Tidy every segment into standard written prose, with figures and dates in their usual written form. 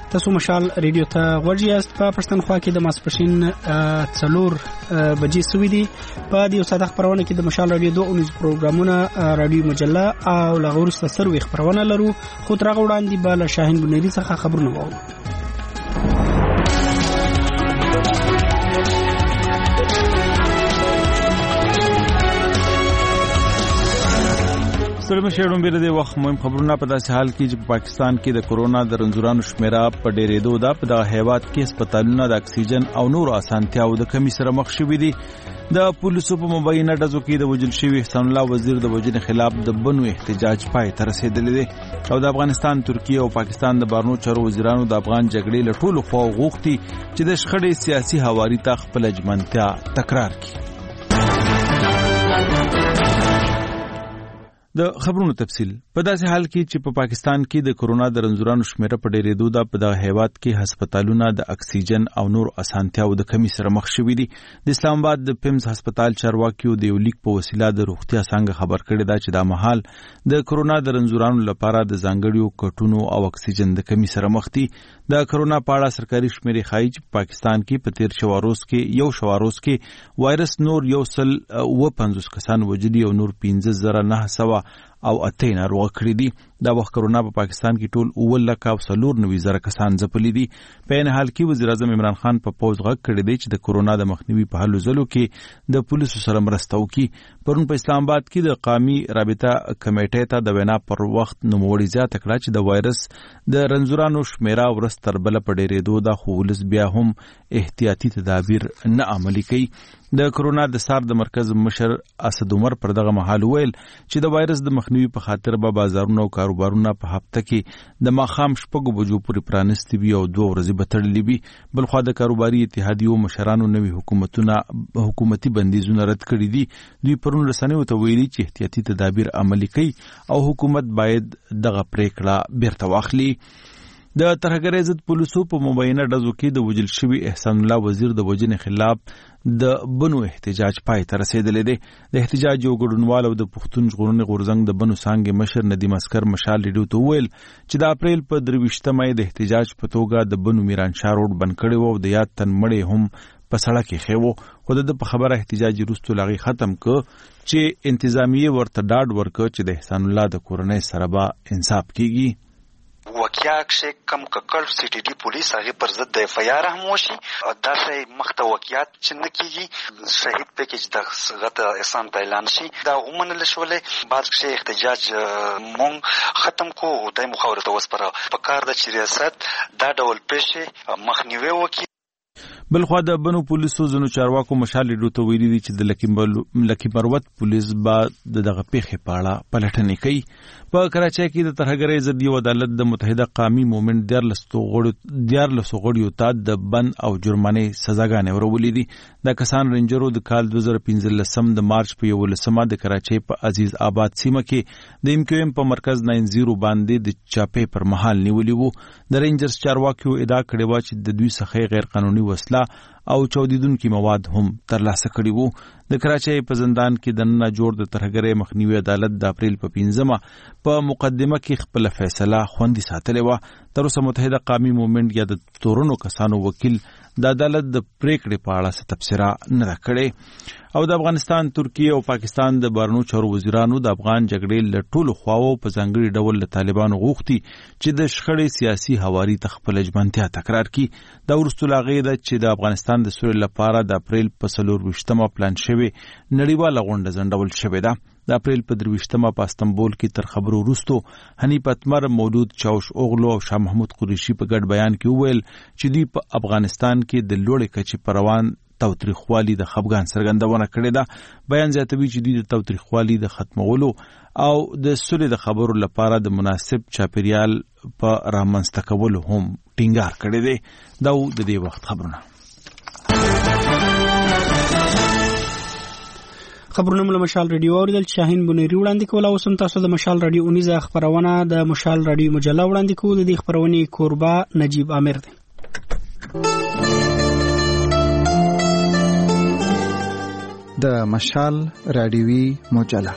تاسو مشال ریډیو ته غوږ یاست. په پښتونخوا کې د ماسپښین 4 بجې سوي دي. په دې ساده خبرونه کې د مشال ریډیو 2 اونیز پروګرامونه رادیو مجله او لغور سروي خبرونه لرو. خو تر هغه وړاندې به له شاهین بنيري څخه خبرونه واورو. سلام شهرون بیره دی وخت مهم خبرونه په داسې حال کې چې په پاکستان کې د کورونا د رنځورانو شمیره په ډېرېدو ده. په دغه هیواد کې هسپتالونه د اکسیجن او نور اسانتیاو د کمی سره مخ شوي دي. د پولیسو په مبینه ډزو کې د وژل شوي احسان الله وزیر د وژنې خلاف د بنو احتجاج پای ته رسېدلی دی او د افغانستان، ترکیه او پاکستان د بهرنیو چارو وزیرانو د افغان جګړې له ټولو خواو غوښتي چې د شخړې سیاسي هواري ته خپله ژمنتیا تکرار کړي. د خبرونو تفصیل په داسې حال کې چې په پاکستان کې د کورونا د رنځورانو شمیره په ډېرېدو ده. په دغه هیواد کې هسپتالونه د اکسیجن او نور اسانتیاو د کمی سره مخ شوي دي. د اسلام آباد د پیمز هسپتال چارواکیو د یو لیک په وسیله د روغتیا څنګه خبر کړی دا چې دا مهال د کورونا د رنځورانو لپاره د ځانګړیو کټونو او اکسیجن د کمی سره مخ دي. د کورونا په اړه سرکاري شمیرې ښایي چې پاکستان کې په تیر شواروز کې وایرس نور 150 کسان وژلي او نور 15900 او 8 ناروغ کړي دي. دا وخت کورونا په پاکستان کې ټول 9,94,000 کسان ځپلي دي. په این حال کې وزیر اعظم عمران خان په پوز غږ کړی دی چې د کورونا د مخنیوي په هلو ځلو کې د پولیسو سره مرسته وکړي. پرون په اسلام آباد کې د قومي رابطه کمیټې ته د وینا پر وخت نوموړي زیاته کړه چې د وایرس د رنځورانو شمیره ورځ تر بله په ډېرېدو ده، خو ولس بیا هم احتیاطي تدابیر نه عملي کوي. د کورونا د سار د مرکز مشر اسد عمر پر دغه مهال ویل چې د وایرس د مخنیوي په خاطر به بازارونه او کاروبارونه په هفته کې د ماښام 6 بجو پورې پرانستي وي او 2 ورځې به تړلي وي. بلخوا د کاروباري اتحادیو مشرانو نوي حکومتي بندیزونه رد کړي دي. دوی پرون رسنیو ته ویلي چې احتیاطي تدابیر عملي کوي او حکومت باید دغه پریکړه بیرته واخلي. د ترهګرۍ ضد پولیسو په مبینه ډزو کې د وژل شوي احسان الله وزیر د وژنې خلاف د بنو احتجاج پای ته رسېدلی دی. د احتجاج یو ګډونوال او د پښتون ژغورنې غورځنګ د بنو څانګې مشر ندیم اسکر مشال ریډیو ته وویل چې د اپریل په 23 د احتجاج په توګه د بنو میرانشاه روډ بند کړی و او د یاد تن مړی هم په سړک کې خېوو. خو د په خبره احتجاج وروسته لاغي ختم ک چې انتظامیه ورته ډاډ ورکړ چې د احسان الله د کورنۍ سره به انصاف کیږي. وکیا کې کم ککړ سی ټي ډي پولیس هغه پر ضد د اف آی آر هم وشي دا شی مخته وکیات چې نه کیږي شهید پیکج د غته احسان په اعلان شي دا ومنل شولې بعد کې احتجاج مونږ ختم کو د مخاورته وسپره په کار د ریاست دا ډول پېښه مخنیوي وکي. بلخوا د بنو پولیسو زنو چارواکو مشال ریډیو ته ویلي دي چې د لکی مروت پولیس به دغه پیښې په اړه پلټنې کوي. په کراچۍ کې د ترهګرۍ ضد یو عدالت د متحده قومي مومنټ 14 غړیو ته د بند او جرمانې سزاګانې ورولې دي. دا کسان رینجرو د کال 2015 د مارچ په 11 د کراچۍ په عزیز آباد سیمه کې د MQM په مرکز 90 باندې د چاپې پر مهال نیولي وو. د رینجرز چارواکیو ادعا کړې وه چې د دوی څخه غیر قانوني وسله او چاودیدونکي مواد هم ترلاسه کړي وو. د کراچۍ په زندان کې د ننه جوړ د ترهګرۍ مخنیوي عدالت د اپریل په 15 په مقدمه کې خپل فیصله خوندي ساتلې وه. تر اوسه متحده قومي مومنټ یا د تورنو کسانو وکیل د عدالت د پریکړې په اړه څه تبصره نه ده کړې. او د افغانستان، ترکیه او پاکستان د بهرنیو چارو وزیرانو د افغان جګړې له ټولو خواو په ځانګړي ډول له طالبانو غوښتي چې د شخړې سیاسي هواري ته خپله ژمنتیا تکرار کړي. دا وروسته له هغې ده چې د افغانستان د سولې لپاره د اپریل په 24 پلان شوې نړیواله غونډه ځنډول شوې ده. د اپریل په 23 په استنبول کې تر خبرو وروسته حنیف اتمر، مولود چاوش اوغلو او شاه محمود قریشي په ګډ بیان کې وویل چې دوی په افغانستان کې د لوړې کچې په روان تاوتریخوالي د خفګان څرګندونه کړې ده. بیان زیاتوي چې دوی د تاوتریخوالي د ختمولو او د سولې د خبرو لپاره د مناسب چاپیریال په رامنځته کولو هم ټینګار کړی دی. دا د دې وخت خبرونه. خبرونه مله مشال ریډیو اوریدل شاهین بنيري وړاندې کوله. اوس هم تاسو د مشال ریډیو اونیزه خبرونه د مشال ریډیو مجله وړاندې کوو. د دې خبرونې کوربه نجیب عامر دی. د مشال رادیوي مجله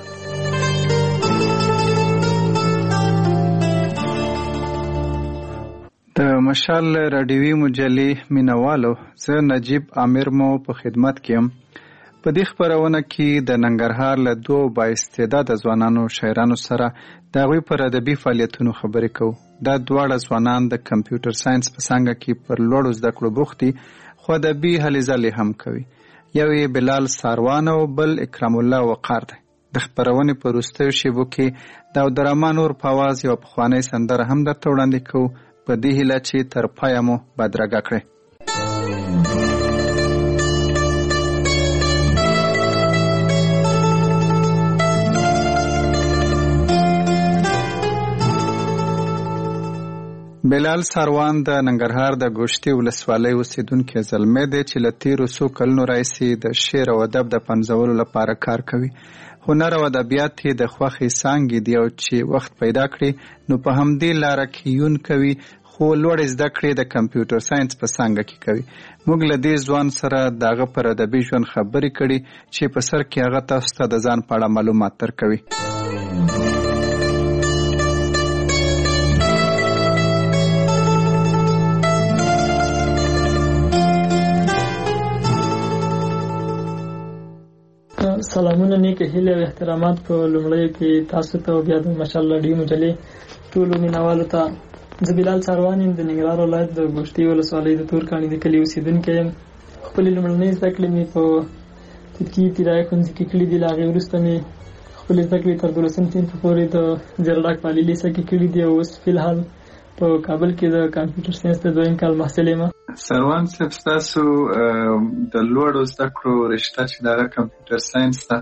د مشال رادیوي مجلې مینوالو، زه نجیب عامر مو په خدمت کې یم. په دې خپرونه کې د ننګرهار له دوه بااستعداده ځوانانو شاعرانو سره د هغوی پر ادبي فعالیتونو خبرې کوو. دا دواړه ځوانان د کمپیوټر ساینس په څانګه کې پر لوړو زده کړو بوخت دي، خو ادبي هلې ځلې هم کوي. یو یې بلال ساروان او بل اکرام الله وقار دی. د خپرونې په وروستیو شیبو کې د عبدالرحمن اور په اواز یوه پخوانۍ سندره هم درته وړاندې کوو، په دې هیله چې تر پایه مو بدرګه کړئ. بلال ساروان د ننګرهار د ګوشتي ولسوالۍ اوسیدونکی زلمی دی چې له تیرو څو کلونو راهیسې د شعر او ادب د پنځولو لپاره کار کوي. هنر او ادبیات یې د خوښې څانګې دي او چې وخت پیدا کړي نو په همدې لاره کې یون کوي، خو لوړې زده کړې د کمپیوټر ساینس په څانګه کې کوي. موږ له دې ځوان سره د هغه پر ادبي ژوند خبرې کړي چې په سر کې هغه تاسو ته د ځان په اړه معلومات درکوي. سلامونه، نیکه هیله او احترامات په لومړیو کې تاسو ته او بیا د مشال رادیو مجلې ټولو مینوالو ته. زه بلال ساروان یم، د ننګرهار ولایت د ګوشتي ولسوالۍ د تورکاڼي د کلي اوسېدونکی یم. خپلې لومړنۍ زده کړې مې په تدکي ابتدایي ښوونځي کې کړي دي. له هغې وروسته مې خپلې زده کړې تر 12م صنف پورې د زیرډاک په عالي لیسه کې کړي دي او اوس فلحال په کابل کې د کمپیوټر ساینس د 2م کال محصل یم. سروان صاحب، تاسو د لوړو زده کړو رشته چې دغه کمپیوټر ساینس ده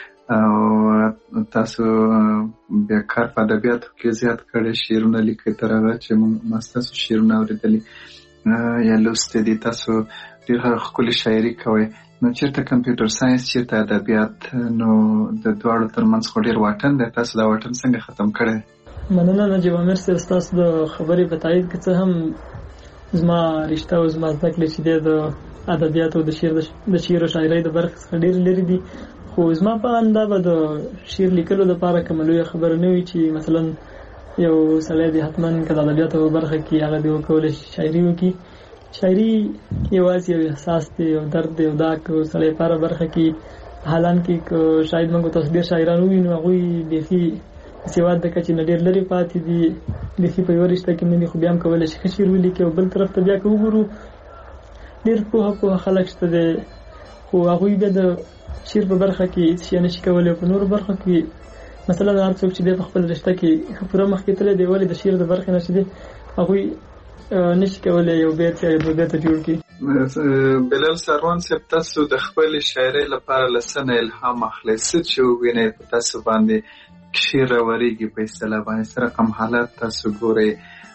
او تاسو بیا کار په ادبیاتو کې زیات کړی، شعرونه لیکئ، تر هغه چې ما ستاسو شعرونه اورېدلي یا لوستي دي. تاسو ډېره ښکلې شاعري کوئ. نو چېرته کمپیوټر ساینس، چېرته ادبیات، نو د دواړو ترمنځ خو ډېر واټن دی. تاسو دا واټن څنګه ختم کړی؟ مننه نجیب عامر صاحب، ستاسو د خبرې په تایید کې څه هم زما رشته او زما زده کړې چې دی د ادبیاتو او د شعر او شاعرۍ د برخې څخه ډېر لرې دي. خو زما په اند دا به د شعر لیکلو لپاره کومه لویه خبره نه وي چې مثلا یو سړی دی حتما که د ادبیاتو په برخه کې هغه دی وکولی شي شاعري وکړي. شاعري یوازې یو احساس دی، یو درد دی، او دا که سړی په هره برخه کې حالان کې که شاید موږ تاسو ډېر شاعران ووینو هغوی بیخي سواد د کچې نه ډېر لرې پاتې دي، بیخي په یوه رشته کې نه دي، خو بیا هم کولی شي ښه شعر ولیکي. او بل طرف ته بیا که وګورو ډېر پوهه خلک شته دی، خو هغوی بیا د شعر په برخه کې هېڅ شی نه شي کولی. او په نورو برخو کې مثلا هر څوک چې دی په خپل رشته کې ښه پوره مخکې تللی دی، ولې د شعر د برخې نه چې دی هغوی نه شي کولی یو بیت یا دوه بیته جوړ کړي. بلال ساروان صاحب، تاسو د خپلې شاعرۍ لپاره له څه نه الهام اخلئ؟ څه چې ووینئ په تاسو باندې شعر راورېږي په اصطلاح باندې، څه رقم حالات تاسو ګورئ؟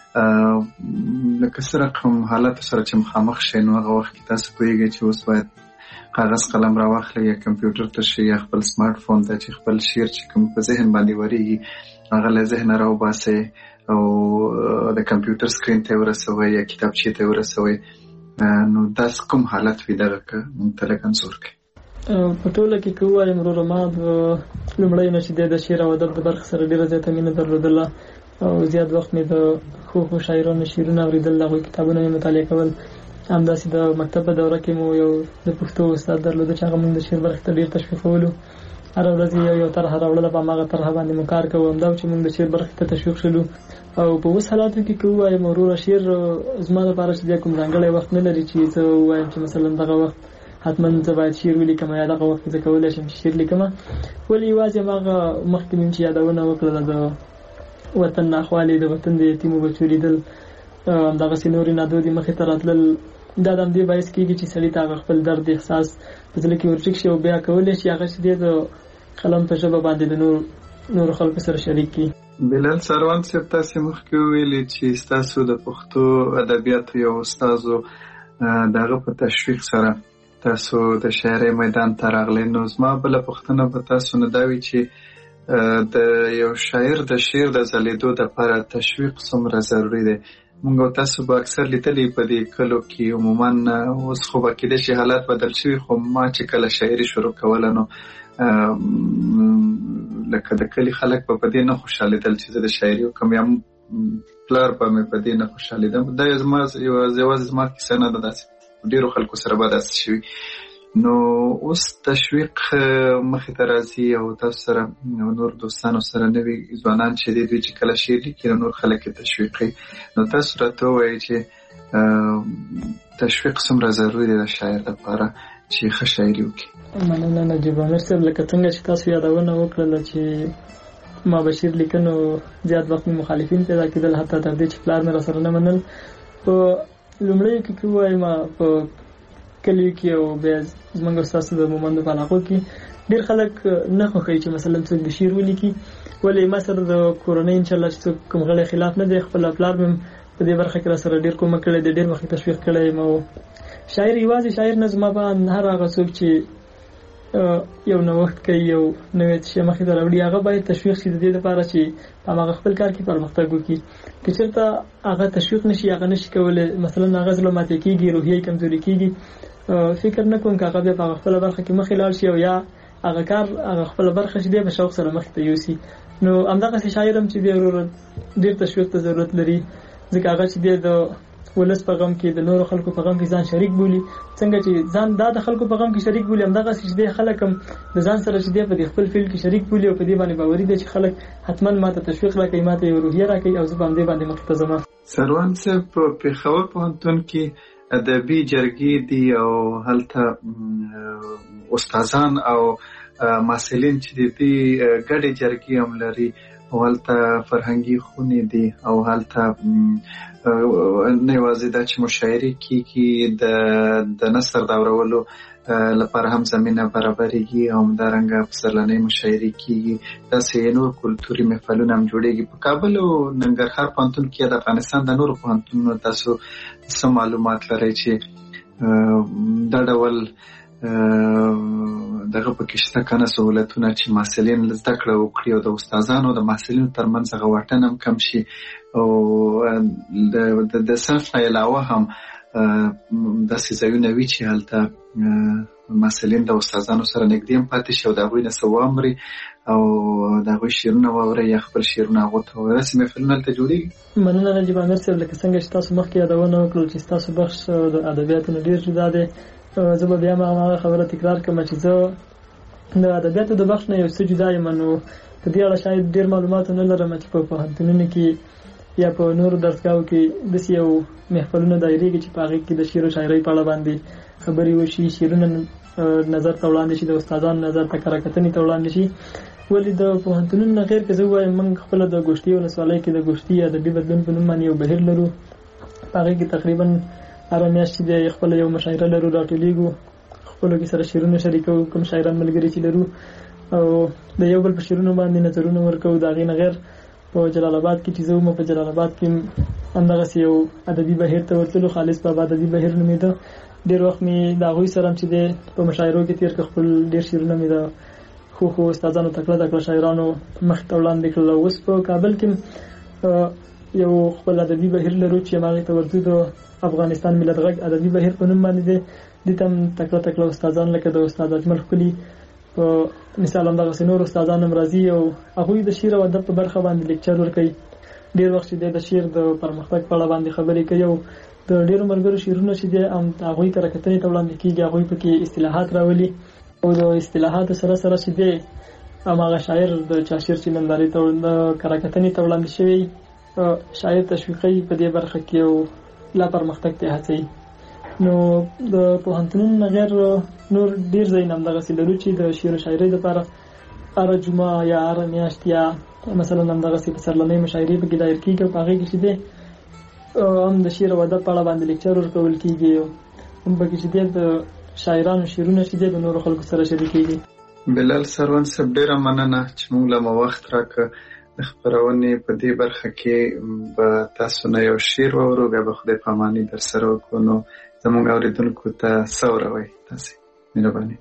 لکه څه رقم حالاتو سره چې مخامخ شئ نو هغه وخت کې تاسو پوهېږئ چې اوس باید کاغذ قلم راواخلئ یا کمپیوټر ته شئ یا خپل سمارټ فون ته چې خپل شعر چې کوم په ذهن باندې ورېږي هغه له ذهنه راوباسئ او د کمپیوټر سکرین ته ورسوئ یا کتابچې ته ورسوئ. نو داس کوم حالت وي دغه که موږ ته لږ انځور کړئ؟ په ټوله کې که ووایم وروره، ما لومړی نه چې دی د شعر او ادب د برخې سره ډېره زیاته مینه درلودله او زیات وخت مې د ښو شاعرانو شعرونه اورېدل، د هغوی کتابونه مې مطالعه کول. همداسې د مکتب په دوره کې مو یو د پښتو استاد درلوده چې هغه مونږ د شعر برخې ته ډېر تشویقولو. هره ورځ یو طرحه راوړله، په هماغه طرحه باندې مو کار کوو. همدا چې مونږ د شعر برخې ته تشویق شولو. او په اوس حالاتو کې که ووایم وروره، شعر زما لپاره چې بیا کوم ځانګړی وخت نه لري چې زه ووایم چې مثلا دغه وخت حتما زه باید شعر ولیکم یا دغه وخت زه کولی شم چې شعر لیکم. ولې یوازې هماغه مخکې مې چې یادونه وکړله د وطن ناخوالې، د وطن د یتیمو بچو لیدل، همدغسې نورې نادودې مخې ته راتلل، دا د همدې باعث کېږي چې سړي ته هغه خپل درد احساس په زړه کې ورټیک شي او بیا کولی شي هغه چې دی د قلم په ژبه باندې د نورو خلکو سره شریک کړي. بلال ساروان صاحب، تاسې مخکې وویلې چې ستاسو د پښتو ادبیاتو یو استازو د هغه په تشویق سره تاسو د شاعرۍ میدان ته راغلی. نو زما بله پوښتنه به تاسو نه دا وي چې د یو شاعر د شعر د ځلېدو دپاره تشویق څومره ضروري دی؟ موږ او تاسو به اکثر لیدلي په دې کلو کې عموما اوس خو به کېدای شي حالات بدل شوي، خو ما چې کله شاعري شروع کوله نو لکه د کلي خلک به په دې نه خوشحالېدل چې زه د شاعري وکړم، یا پلار به مې په دې نه خوشحالېدم. دا یوازې زما کیسه نه ده، داسې ډېرو خلکو سره به داسې شوي. نو اوس تشویق مخې ته راځي او تاسو سره نور دوستانو سره نوي ځوانان چې دي دوی چې کله شعر لیکي نور خلک یې تشویقوي. نو تاسو راته ووایئ چې تشویق څومره ضروري ده شاعر لپاره چې ښه شاعري وکړي؟ مننه نجیب امیر صاحب، لکه څنګه چې تاسو یادونه وکړله چې ما به شعر لیکنو زیات وخت مخالفین پیدا کېدل، حتی تر دې چې پلار مې راسره نه منل. په لومړیو کې ووایم په کلیو کې او بیا زموږ ستاسو د مومندو په علاقو کې ډېر خلک نه خوښوي چې مثلا څوک د شعر ولیکي. ولې ما سره د کورنۍ انشاءالله چې څوک کوم غړی خلاف نه دی، خپل پلار مې په دې برخه کې راسره ډېر کومک کړی دی، ډېر وخت تشویق کړی یم. او شاعر یوازې شاعر نه، زما به هر هغه څوک چې یو نوښت کوي، یو نوې شی مخې ته راوړي، هغه باید تشویق شي د دې لپاره چې هغه خپل کار کې پرمختګ وکړي. که چېرته هغه تشویق نشي، هغه نشي کولی، مثلا هغه زړه ماتې کېږي، روحیه کمزوري کېږي، فکر نه کوم که هغه بیا په خپله برخه کې مخې لاړ شي او یا هغه کار هغه خپله برخه چې دی په شوق سره مخې ته یوسي. نو همدغسې شاعر هم چې دی وروره ډېر تشویق ته ضرورت لري، ځکه هغه چې دی د ولس په غم کې د نورو خلکو په غم کې ځان شریک بولي. څنګه چې ځان دا د خلکو په غم کې شریک بولي، همدغسې چې دی خلک هم د ځان سره چې دی په خپل فیلډ کې شریک بولي او په دې باندې باوري دی چې خلک حتما ماته تشویق راکوي، ماته یو روحیه راکوي او زه په همدې باندې مخې ته ځم. سروان صاحب، په پېښور پوهنتون کې ادبي جرګې دي او هلته استادان او محصلین چې دي ګډې جرګې هم لري او هلته فرهنګي خونې دي او هلته نه یوازې دا چې مشاعرې کېږي، د نثر دورولو لپاره هم زمینه برابرېږي او همدارنګه پسرلنۍ مشاعرې کېږي، داسې نور کلتوري محفلونه هم جوړېږي. په کابل او ننګرهار پوهنتون کې د افغانستان د نورو پوهنتونونو تاسو څه معلومات لرئ چې دا ډول دغه پکې شته کنه سهولتونه چې محصلین زده کړه وکړي او د استادانو د محصلینو ترمنځ هغه واټن هم کم شي او د صنف نه علاوه هم داسې ځایونه وي چې هلته محصلین د استادانو سره نږدې هم پاتې شي او د هغوی نه څه واوري او د هغوی شعرونه واوري یا خپل شعرونه هغو ته ووایي. داسې محفلونه هلته جوړېږي. مننه نجیب امیر صاحب، لکه څنګه چې تاسو مخکې یادونه وکړل چې ستاسو بخش د ادبیاتو نه ډېر جدا دی، زه به بیا هغه خبره تکرار کړم چې زه د ادبیاتو د بخش نه یو څه جدا یم. نو په دې اړه شاید ډېر معلومات نه لرم چې په پوهنتونونو کې یا په نورو درسګاهو کې داسې یو محفلونه دایریږي چې په هغې کې د شعر و شاعرۍ په اړه باندې خبرې وشي، شعرونه نظر ته وړاندې شي، د استادانو نظر ته کره کتنې ته وړاندې شي. ولې د پوهنتونونو نه غیر که زه ووایم موږ خپله د ګوشتي ولسوالۍ کې د ګوشتي ادبي بدلون په نوم باندې یو بهیر لرو. په هغې کې تقریبا هره میاشت چې دی خپله یو مشاعره لرو، راټولېږو، خپلو کې سره شعرونه شریکوو، کوم شاعران ملګري چې لرو او د یو بل په شعرونو باندې نظرونه ورکوو. د هغې نه غیر په جلال آباد کې چې زه وم، په جلال آباد کې همدغسې یو ادبي بهیر ته ورتللو، خالص بابا ادبي بهیر نومېده. ډېر وخت مې د هغوی سره هم چې دی په مشاعرو کې تېر کړ، خپل ډېر شعرونه مې د ښو استادانو تکړه تکړه شاعرانو مخې ته وړاندې کړل. اوس په کابل کې یو خپل ادبي بهیر لرو چې هماغې ته ورځو، د افغانستان ملت غږ ادبي بهیر په نوم باندې دی. دې ته هم تکړه تکړه استادان لکه د استاد اجمل ښکلي په مثال همدغسې نور استادان هم راځي او هغوی د شعر او ادب په برخه باندې لیکچر ورکوي. ډېر وخت چې دی د شعر د پرمختګ په اړه باندې خبرې کوي او د ډېرو ملګرو شعرونه چې دی هغوی کره کتنې ته وړاندې کېږي، هغوی پکې اصطلاحات راولي او د اصطلاحاتو سره سره چې دی هماغه شاعر د چا شعر چې نندارې ته کره کتنې ته وړاندې شوی شاعر تشویقوي په دې برخه کې او لا پرمختګ ته هڅوي. نو د پوهنتونونو نه غیر نور ډېر ځایونه همدغسې لرو چې د شعر و شاعرۍ لپاره هره جمعه یا هره میاشت یا مثلا همدغسې پسرلنۍ مشاعرې پکې دایر کېږي او په هغې کې چې دی هم د شعر او ادب په اړه باندې لیکچر ورکول کېږي او هم پکې چې دی د شاعرانو شعرونه چې دی د نورو خلکو سره شریکېږي. بلال سروان صاحب، ډېره مننه چې موږ له مو وخت راکړه. د خپرونې په دې برخه کې به تاسو نه یو شعر واورو، بیا به خدای پاماني در سره وکړو. نو زموږ اورېدونکو ته څه وروئ تاسې؟ مهرباني.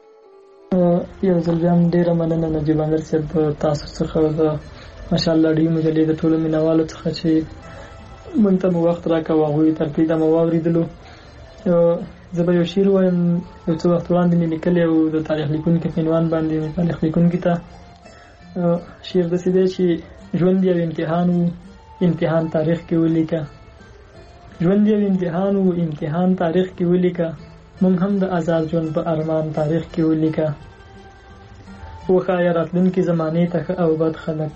یو ځل بیا هم ډېره مننه نجیب امیر صاحب تاسو څخه، د ماشاءالله ډېرې مجلې د ټولو مینوالو څخه چې موږ ته مو وخت راکړ، هغوی ترکیده مو واورېدلو. زه به یو شعر وایم، یو څه وخت وړاندې مې لیکلی او د تاریخ لیکونکي په عنوان باندې تاریخ لیکونکي ته. شعر داسې دی چې ژوند یو امتحان و، امتحان تاریخ کې ولیکه. ژوند یو امتحان و، امتحان تاریخ کې ولیکه. مونږ هم د آزاد ژوند په ارمان تاریخ کې ولیکه. وښایه راتلونکي زمانې ته ښه او بد خلک،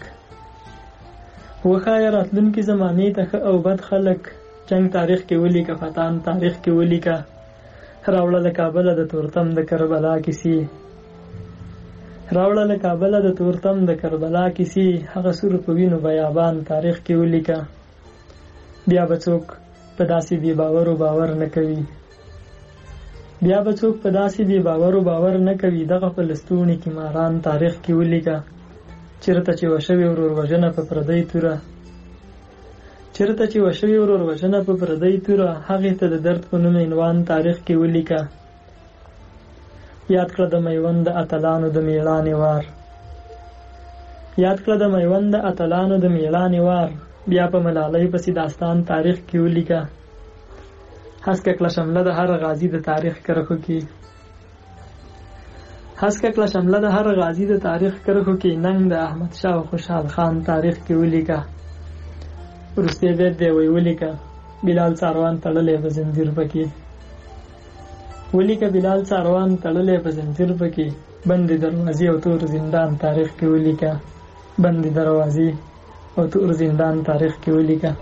وښایه راتلونکي زمانې ته ښه او بد خلک. جنگ تاریخ کې ولیکه، فتان تاریخ کې ولیکه. راوړه له کابله د تورتم د کربلا کیسې، راوړه له کابله د تورتم د کربلا کیسې. هغه سور په وینو بیابان تاریخ کې ولیکه. بیا به څوک په داسې بې باورو باور نه کوي، بیا به څوک په داسې بې باورو باور نه کوي. دغه په لستوڼي کې ماران تاریخ کې ولیکه. چېرته چې وشوې ورور وژنه په پردۍ توره، چېرته چې وشوې ورور وژنه په پردۍ توره. هغې ته د درد په نوم عنوان تاریخ کې ولیکه. یاد کړه د میوند د اتلانو د میړانې وار، یاد کړه د میوند د اتلانو د میړانې وار. بیا په ملالۍ پسې داستان تاریخ کې ولیکه. هسکه کله شمله د هر غازي د تاریخ کرښو کې، هسکه کله شمله د هر غازي د تاریخ کرښو کې. ننګ د احمد شاه او خوشحال خان تاریخ کې ولیکه. وروستی بیت دی ولیکه. بلال څاروان تړلی په زنځیر پکې، ولیکه بلال څاروان تړلی په زنځیر پکې. بندې دروازې او تور زندان تاریخ کې ولیکه، بندې دروازې او تور زندان تاریخ کې ولیکه.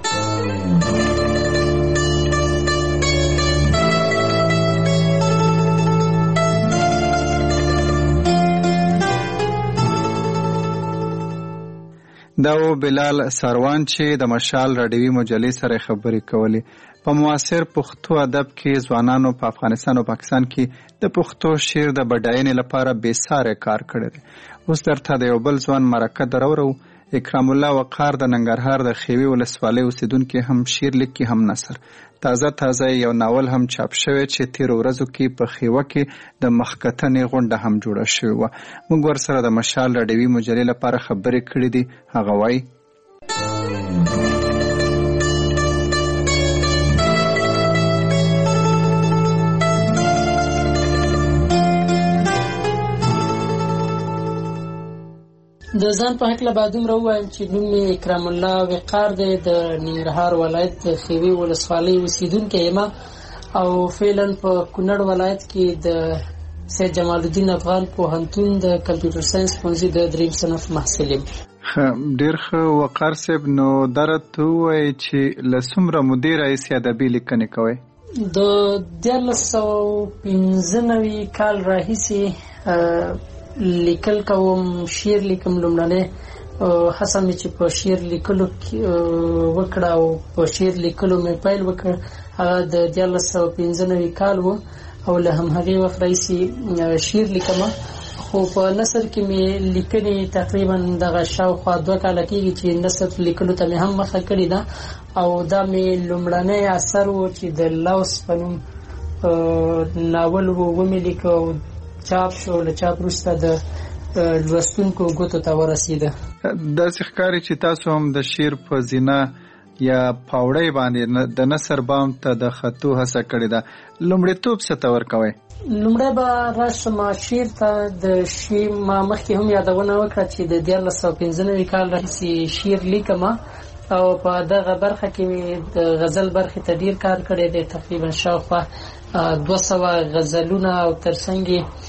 دا و بلال څاروان چې د مشال راډیوي مجلې سره خبرې کولې. په معاصر پښتو ادب کې ځوانانو په افغانستان او پاکستان کې د پښتو شعر د بډاینې لپاره بېساره کار کړی دی. اوس درته د یو بل ځوان مرکه درورو. اکرام الله وقار د ننګرهار د خیوي ولسوالۍ اوسیدونکي هم شعر لیکي هم نثر. تازه یو ناول هم چاپ شوی چې تیر ورځو کې په خیوه کې د مخکتنې غونډه هم جوړه شوې وه. موږ ورسره د مشال راډیوي مجلې لپاره خبرې کړې دي. هغه وایي د ځان په هکله باید دومره ووایم چې نوم مې اکرام الله وقار دی، د ننګرهار ولایت د خیوي ولسوالۍ اوسیدونکی یم او فعلا په کونړ ولایت کې د سید جمال الدین افغان پوهنتون د کمپیوټر ساینس پوهنځي د دریم صنف محصل یم. ډېر ښه وقار صاحب، نو دا راته ووایئ چې له څومره مودې راهیسې ادبي لیکنې کوئ؟ د 1995 کال راهیسې لیکل کوم، شعر لیکم. لومړنۍ هڅه مې چې په شعر لیکلو وکړه او په شعر لیکلو مې پیل وکړ هغه د 1995 کال و او له همهغې وخت راهیسې شعر لیکم. خو په نثر کې مې لیکنې تقریبا دغه شاوخوا 2 کاله کېږي چې نثر لیکلو ته مې هم مخه کړې ده او دا مې لومړنی اثر و چې د لوس په نوم ناول ومې لیکه او چاپ شو. له چاپ وروسته د لوستونکو ګوتو ته ورسېده. داسې ښکاري چې تاسو هم د شعر په زینه یا پاوړۍ باندې د نثر بام ته د خطو هڅه کړې ده. لومړیتوب څه ته ورکوئ؟ لومړی به راشم شعر ته. د شعر ما مخکې هم یادونه وکړه چې د 1995 کال راهیسې شعر لیکم او په دغه برخه کې مې د غزل برخې ته ډېر کار کړی دی. تقریبا شاوخوا 200 غزلونه او ترڅنګ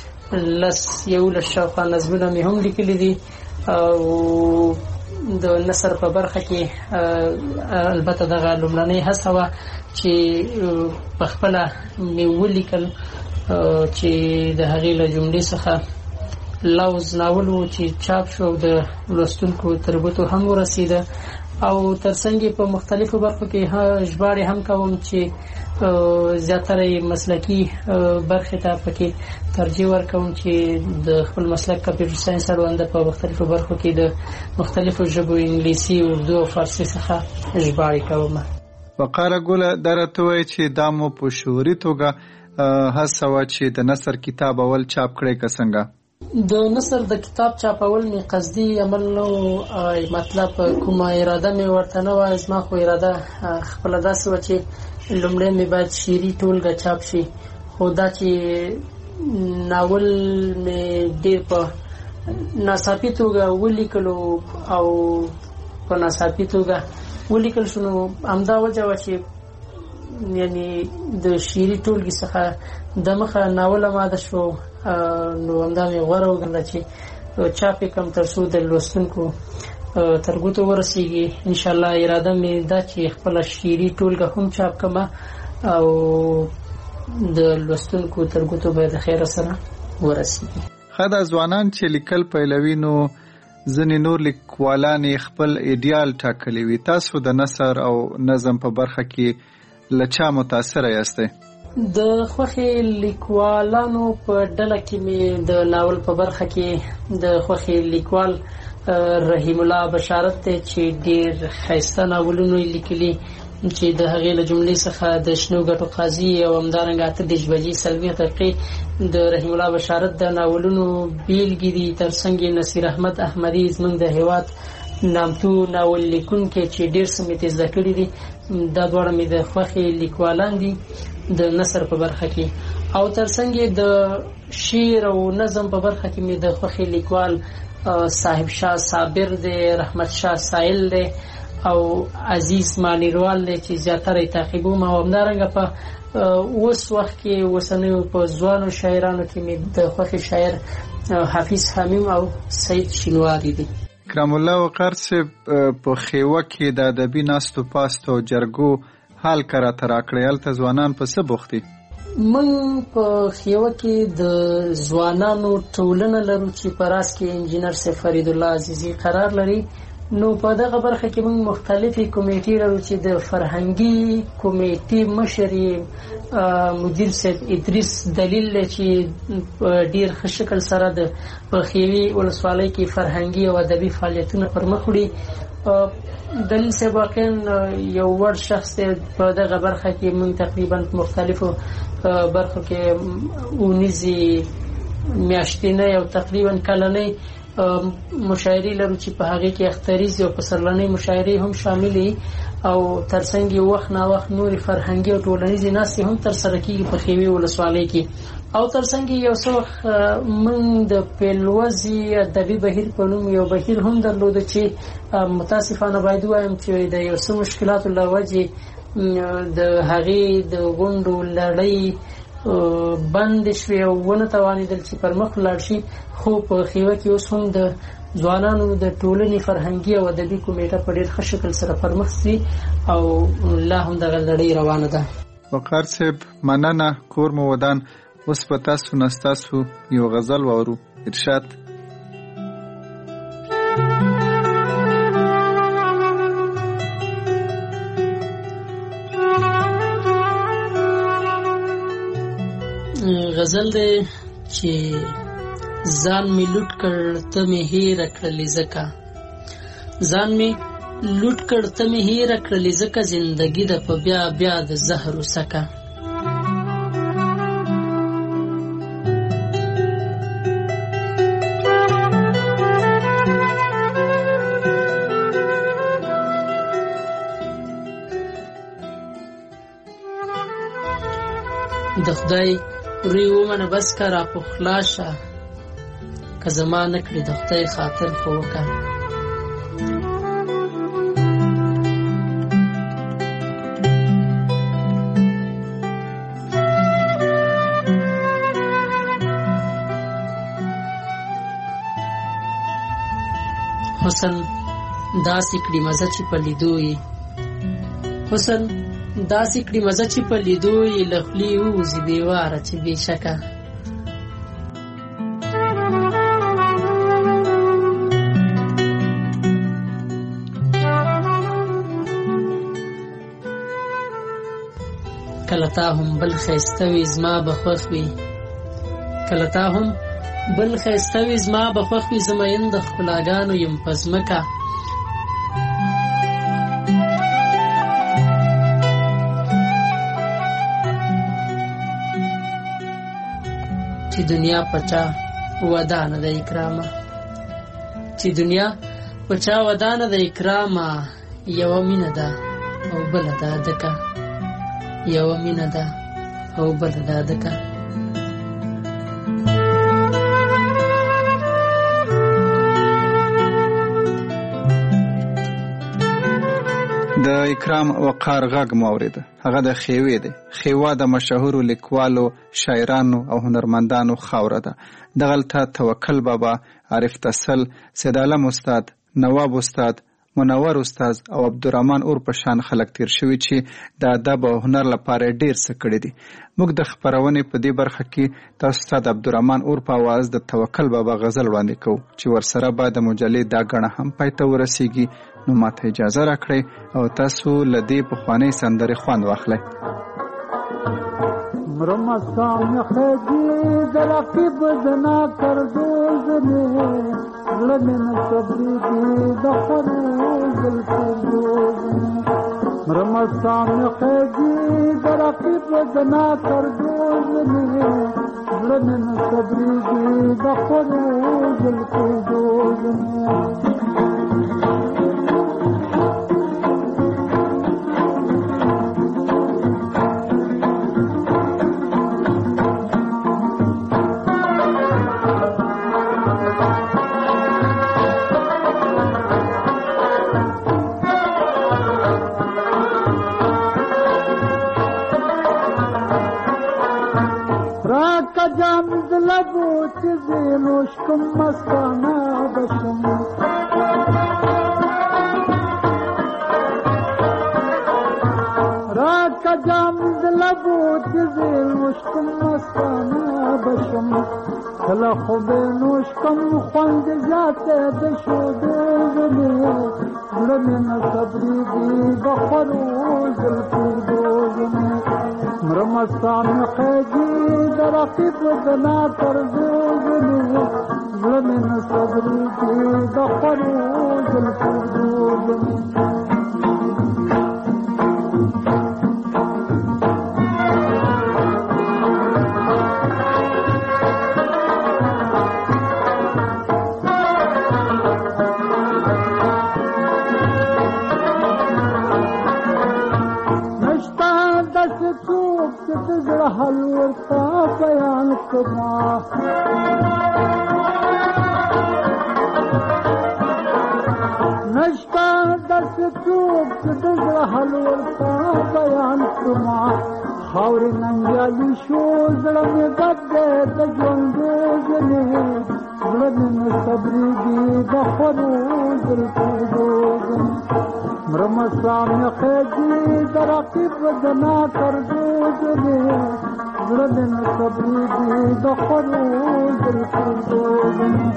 11 شاوخوا نظمونه مې هم لیکلي دي او د نثر په برخه کې البته دغه لومړنۍ هڅه وه چې په خپله مې ولیکل چې د هغې له جملې څخه لوز ناول و چې چاپ شو او د لوستونکو تر ګوتو هم ورسېده او ترڅنګ په مختلفو برخو کې ژباړې هم کوم چې زیاتره مسلکي برخې ته پکې ترجیح ورکوم چې د خپل مسلک کمپیوټر ساینس اړوند په مختلفو برخو کې د مختلفو ژبو انګلیسي، اردو او فارسي څخه ژباړې کوم. وقاره ګوله دا راته وایي چې دا مو په شعوري توګه هڅه وه چې د نثر کتاب اول چاپ کړئ که څنګه؟ د نثر د کتاب چاپول مې قصدي عمل نه و، مطلب کومه اراده مې ورته نه وه. زما خو اراده خپله داسې وه چې لومړی مې باید شعري ټولګه چاپ شي، خو دا چې ناول مې ډېر په ناڅاپي توګه ولیکلو او په ناڅاپي توګه ولیکل شو. نو همدا وجه وه چې یعنی د شعري ټولګي څخه د مخه ناوله ماده شو. نو همدا مې غوره وګڼله چې چاپ یې کړم تر څو د لوستونکو تر ګوتو ورسېږي. انشاءالله اراده مې ده چې خپله شعري ټولګه هم چاپ کړم او د لوستونکو تر ګوتو به د خیره سره ورسېږي. ښه ده، ځوانان چې لیکل پیلوي نو ځینې نور لیکوالان خپل ایډیال ټاکلی وي. تاسو د نثر او نظم په برخه کې له چا متاثره یاستئ؟ د خوښې لیکوالانو په ډله کې مې د ناول په برخه کې د خوښې لیکوال رحیم الله بشارت دی چې ډېر ښایسته ناولونه یې لیکلي، چې د هغې له جملې څخه د شنو ګټو قاضي او همدارنګه 8 بجې 40 دقیقې د رحیم الله بشارت د ناولونو بیلګې دي. تر څنګ یې نصیر احمد احمدي زموږ د هېواد نامتو ناول لیکونکی چې ډېر څه مې زده کړي دي. دا دواړه مې د خوښې لیکوالان دي د نثر په برخه کې. او تر څنګ یې د شعر او نظم په برخه کې مې د خوښې لیکوال صاحب شاه صابر دی، رحمت شاه سائل دی او عزیز مانیروال دی چې زیاتره یې تعقیبوم. او همدارنګه په اوس وخت کې اوسنیو په ځوانو شاعرانو کې مې د خوښې شاعر حافظ حمیم او سید شینواری دی. کرام الله وقار صاحب، په خیوه کې د ادبي ناستو پاستو جرګو حال کرا تراکړی، هلته ځوانان په څه بوخت دي؟ من په خیوه کې د ځوانانو ټولنه لرو چې په راس کې انجینر سیف فرید الله عزیزی قرار لري. نو په دغه برخه کې موږ مختلفې کمیټې لرو چې د فرهنګي کمیټې مشر مدیر صاحب ادریس دلیل چې ډیر ښه شکل سره د خیوي ولسوالۍ کې فرهنګي او ادبي فعالیتونه پر مخ وړي. دلیل صاحب واقعا یو وړ شخص په دغه برخه کې موږ تقریبا مختلفو برخو کې اونیزي میاشتنۍ او تقریبا کلنۍ مشاعرې لرو چې په هغه کې اختریزي او پسرلنۍ مشاعرې هم شاملې او ترڅنګ وخت نا وخت نور فرهنګي او ټولنیزې ناستې هم تر سره کیږي په خیوي ولسوالۍ کې. او ترڅنګ یو څو من د پیلوزي ادبي بهیر په نوم یو بهیر هم درلود چې متاسفانه باید وایم چې د یو څو مشکلاتو له وجې د هغې د غونډو لړۍ بند شوې او ونه توانېدل چې پر مخ ولاړ شي. خو په خیوه کې اوس هم د ځوانانو د ټولنې فرهنګي او ادبي کمیټه په ډېر ښه شکل سره پر مخ ځي او لا هم دغه لړۍ روانه ده. وقار صاحب مننه، کور مو ودان. اوس په تاسو نه ستاسو یو غزل واورو. ارشاد. غزل دی چې ځان می لوټ کړ ته می هېره کړلې ځکه، ځان می لوټ کړ ته می هېره کړلې ځکه، زندګي ده په بیا بیا د زهر وسکه. د خدای روی ومنه بس که را پخلاشه، که زما نکړي د خدای خاطر خو وکړه. حسن داسې کړي مزه چې په لیدو یې، حسن داسې کړي مزه چې په لیدو یې له خولې ووځي بېواره چې بې شکه. کله تا هم بل ښایسته وي زما به خوښ وي، کله تا هم بل ښایسته وي زما به خوښ وي، زه مین د ښکلاګانو یم په ځمکه. چې دنیا پچا ودانه د اکرامه، چې دنیا پچا ودانه د اکرامه، یو مینه ده او بل ده دکه، یو مینه ده او بل ده دکه. د اکرام وقار غږ مورید هغه د خیوی دی. خیوا د مشهورو لیکوالو، شاعرانو او هنرمندانو خاوره ده. دغلته توکل بابا، عارف تسل، سید عالم استاد، نواب استاد، منور استاد او عبدالرحمن اور په شان خلک تیر شوي چې د ادب او هنر لپاره ډیر څه کړي دي. موږ د خبرونې په دې برخه کې د استاد عبدالرحمن اور په आवाज د توکل بابا غزل وړاندې کوو چې ورسره به د مجلې دا غڼه هم پای ته ورسیږي. نو ماته اجازه راکړئ او تاسو له دې پخوانۍ سندرې خوند واخلئ. مرمستان خیجی در عقیب زنا کردوزنی لمن صبری دی دخروز الفردوزنی مرمستان خیجی در عقیب زنا کردوزنی لمن صبری دی دخروز الفردوزنی نوشکم مستانه بشم راکا جام دلبو تیزی نوشکم مستانه بشم کلا خوب نوشکم خوند زیاده بشو دوزنی لمن صبری دی بخروز الفردوزنی مرمستان خیجی در عقیب دنا تردوزنی لمن صبری دی بخروز الفردوزنی حلوتا بیان کما نشتا دس توب دزر حلوتا بیان کما خاور ننگیالی شو زرمی گده دجوندوزنی زرمی صبری دی بخروز الفردوزنی مرمستان خیجی در عقیب دنا کردوزنی لمن صبری دی بخروز الفردوزنی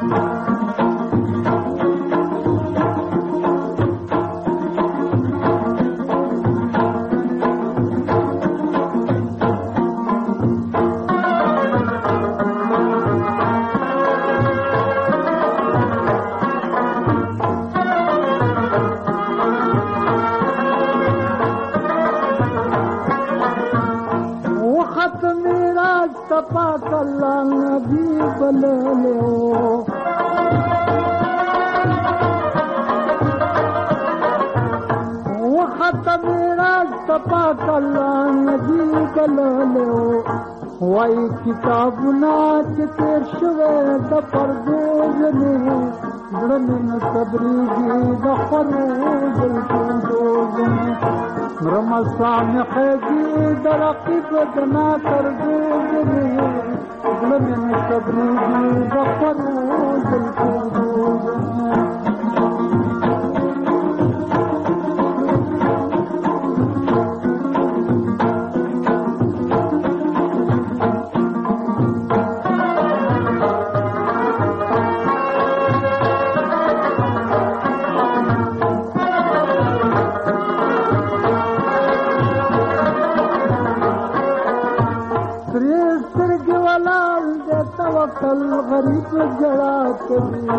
پاک اللہ نبی بلے لو وقت میراج پاک اللہ نبی بلے لو وائی کتابنا چتر شوے دپردوزنی لمن صبری دی دخروز الفردوزنی مرمستان خیجی در عقیب دنا کردوزنی لمن صبری دی بخروز الفردوزنی توکل غریب جڑا کبھی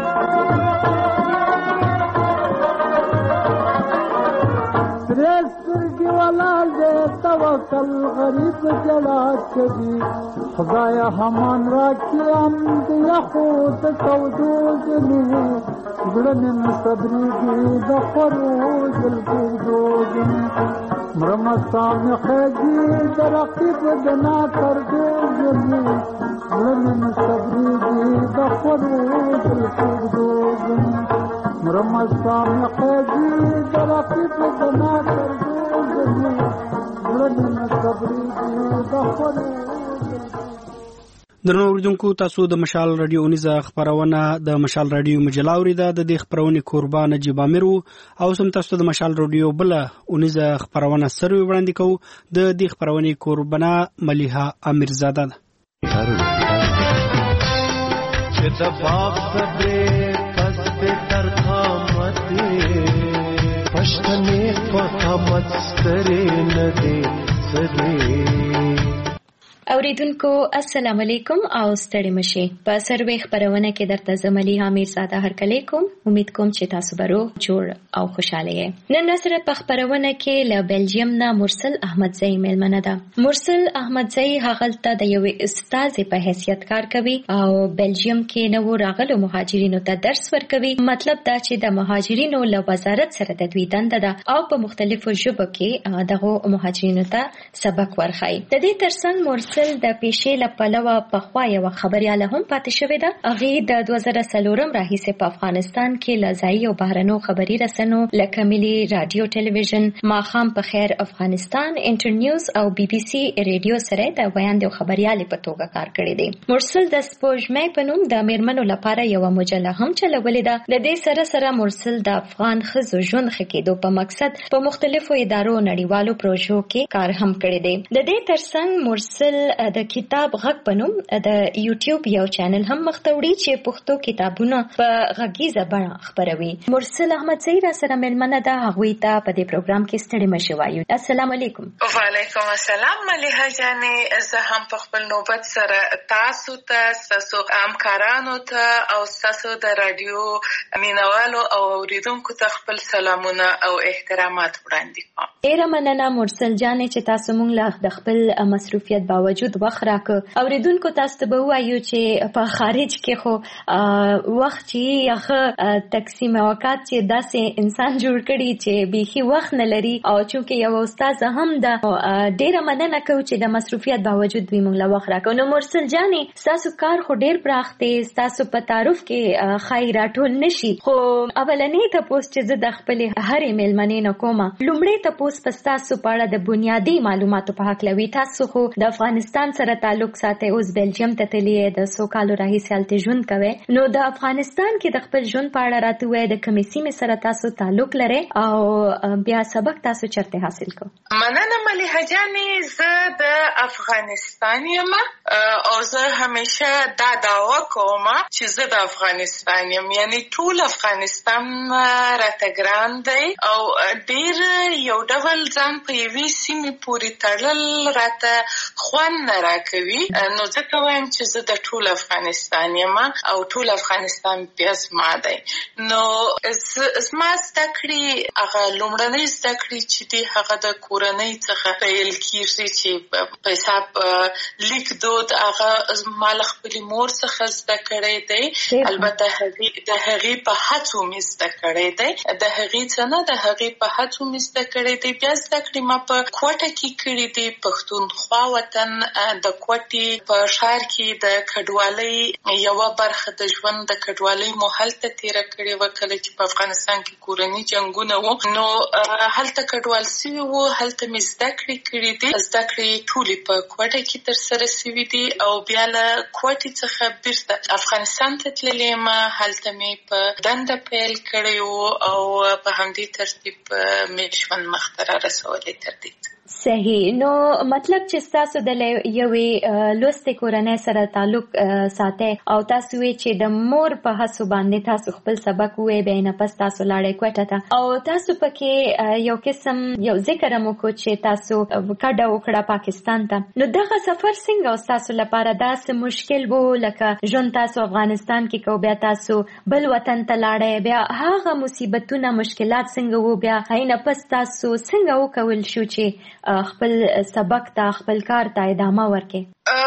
سریستر کی والا دے توکل غریب جڑا کبھی خدایا ہمان راکی عمد یا خود تودوزنی گلن صبری دی بخروز الفردوزنی مرمستان خیجی در عقیب دنا کردوزنی لمن صبری دی بخروز الفردوزنی نرمستان قیدی درقی بدنا کردوزنی لن صبری دخوری. درنو اوریدونکو، تاسو د مشال رادیو اونیزه خبرونه د مشال رادیو مجله اوریده. د دې خبرونې کوربان نجیب امیر او سم تاسو د مشال رادیو بل اونیزه خبرونه سره وړاندې کوو. د دې خبرونې کوربانه ملیحه امیرزاده ده. چې د باغ صبرې پس به تر قامتې پښتنې په قامت سترې نه دي سدي. اوریدونکو السلام علیکم او ستړي مشي. په سروي خبرونه کې درته زملي حمید زاده هرکلی کوم. امید کوم چې تاسو به روغ جوړ او خوشاله یې. نن سره په خبرونه کې له بلجیم نه مرسل احمدزی میلمنه ده. مرسل احمدزی هغلته د یو استاد په حیثیت کار کوي او بلجیم کې نو راغلو مهاجرینو ته درس ورکوي. مطلب دا چې د مهاجرینو له وزارت سره د دوی دنده ده او په مختلفو ژبو کې دغه مهاجرینو ته سبق ورخایي. د دې ترڅنګ مرسل د پیشې له پلوه په خوا یو خبرياله هم پاتې شوې ده. هغه د 2004 راهیسې په افغانستان کې لځای او بهرنو خبري رسنو لکه ملي رادیو ټلویزیون، ماخام په خیر افغانستان، انټرنیوز او بي بي سي ریډیو سره د بیان د خبرياله په توګه کار کړی دی. مرسل د سپوږمۍ په نوم د میرمنو لپاره یو مجله هم چلولې ده. د دې سره سره مرسل د افغان ښځو ژوند ښه کېدو په مقصد په مختلفو ادارو نړیوالو پروژو کې کار هم کړی دی. د دې ترڅنګ مرسل د کتاب غږ په نوم د یوټیوب یو چینل هم مختوړي چې پښتو کتابونه په غږیزه بڼه خبروي. مرسل احمدزی را سره ملمنه ده. هغه ته په دې پروګرام کې ستړي مشي وایو. السلام علیکم. وعلیکم السلام ملیحه جانې. زه هم په خپل نوبت سره تاسو ته، تاسو همکارانو ته او تاسو د رادیو مینوالو او اوریدونکو ته خپل سلامونه او احترامات وړاندې کوم. ډیره مننه مرسل جانې چې تاسو مونږ له د خپل مصروفیت باوجود وخت راکړ. اوریدونکو تاسو ته به وایو چې په خارج کې خو وخت چې هغه تقسیم اوقات چې داسې انسان جوړ کړي چې بيخي وخت نه لري او چونکه یو استاد هم ده. ډیره مننه کوم چې د مصروفیت باوجود دوی مونږ له وخت راکړ. نو مرسل جانې تاسو کار خو ډیر پراخ دی. تاسو په تعارف کې خای راټول نشي، خو اولنې ته پوس چې زه د خپل هرې ملمنې نه کومه لومړی ته پوس پس تاسو په اړه د بنیادی معلوماتو په حق لوي. تاسو خو د افغانستان سره تعلق ساتي، اوس بلجیم ته تللی د سو کالو راهیسې هلته ژوند کوي. نو د افغانستان کې د خپل ژوند په اړه راته وایي، د کومې سیمې سره تاسو تعلق لرئ او بیا سبق تاسو چرته حاصل کو؟ مننه ملیحه جانې. زه د افغانستان یم او زه همیشه دا دعوه کوم چې زه د افغانستان یم، یعنی ټول افغانستان راته ګران دی او ډیر یو ډول ځان په یوې سیمې پورې تړل راته خوند نه راکوي. نو ځکه وایم چې زه د ټول افغانستان یم او ټول افغانستان بیا زما دی. نو زما زده کړې هغه لومړنۍ زده کړې چې دي هغه د کورنۍ څخه پیل کېږي، چې په حساب لیک دود هغه زما له خپلې مور څخه زده کړی دی. البته د هغې په هڅو مې زده کړی دی، د هغې څه نه، د هغې په هڅو مې زده کړی دی. بیا زده کړې ما په کوټه کې کړې دي، پښتونخوا وطن د کوټې په ښار کې د کډوالۍ یوه برخه د ژوند د کډوالۍ مو هلته تېره کړې وه. کله چې په افغانستان کې کورني جنګونه وو نو هلته کډوال سوي وو، هلته مې زده کړې کړې دي. زده کړې ټولې په کوټه کې ترسره سوي دي او بیا له کوټې څخه بیرته افغانستان ته تللې یم. هلته مې په دنده پیل کړی وو او په همدې ترتیب مې ژوند مخته را رسولی تر دې. صحیح. نو مطلب چې تاسو د یوې لوستې کورنۍ سره تعلق ساتي او تاسو وی چې د مور په هڅو باندې تاسو خپل سبق وې به نه پس تاسو لاړې کوټه ته او تاسو پکې یو قسم یو ذکر مو کو چې تاسو کډه وکړه پاکستان ته. نو دغه سفر څنګه تاسو لپاره داسې مشکل وو لکه ژوند تاسو افغانستان کې کو بیا تاسو بل وطن ته لاړې، بیا هغه مصیبتونه مشکلات څنګه وو، بیا هینه پس تاسو څنګه وکول شو چې خپل سبق ته خپل کار ته ادامه ورکړي؟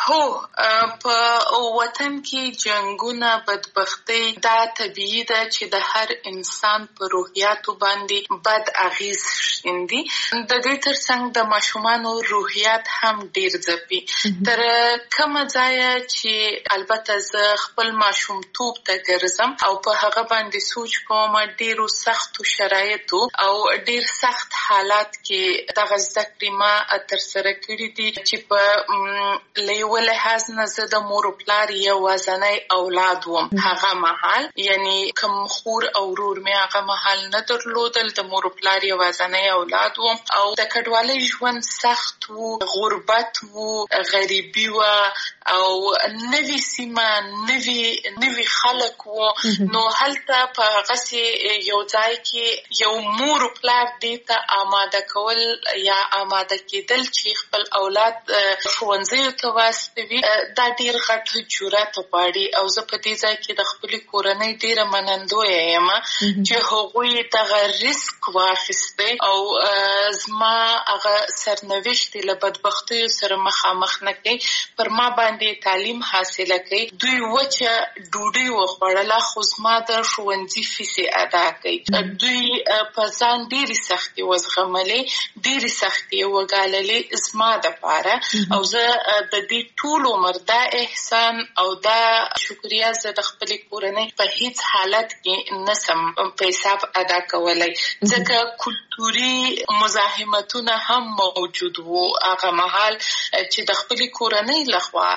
هو په وطن کې جنگونه بدبختی دا طبيعي ده چې د هر انسان په روحیاتو باندې بد اغیز شیندي. د دې ترڅنګ د ماشومانو روحیات هم ډیر ځپي. تر کومه ځای چې البته زه خپل ماشومتوب ته ګرځم او په هغه باندې سوچ کوم ډیرو سختو شرایطو او ډیر سخت حالات کې دغه زده کړې ما ترسره کړې دي چې په یو لحاظ نه زه د مور او پلار یوازینی اولاد وم. هغه مهال یعنی کوم خور او ورور مې هغه مهال نه درلودل، د مور او پلار یوازینی اولاد وم او د کډوالۍ ژوند سخت وو، غربت وو، غریبي وو او نوی سیمه، نوی خلک وو. نو هلته په هغه یو ځای کې یو مور او پلار دې ته آماده کول یا آماده کېدل چې خپل اولاد ښوونځیو ته واستوي، دا ډیر غټ جرأت غواړي او زه په دې ځای کې د خپلې کورنۍ ډیره منندویه یم چې هغوی دغه ریسک واخیستی او زما هغه سرنوشت له بدبختیو سره مخامخ نه کوي، پر ما باندې تعلیم حاصله کوي. دوی وچه ډوډۍ وخوړله خو زما د ښوونځي فیسې ادا کوي. دوی په ځان ډیرې سختۍ وزغملې، ډیرې سختۍ وګاللې زما دپاره او زه د دې ټول عمر دا احسان او دا شکریا زه د خپلې کورنۍ په هیڅ حالت کې نسم په حساب ادا کولای، ځکه کلتوري مزاحمتونه هم موجود وو هغه مهال چې د خپلې کورنۍ لخوا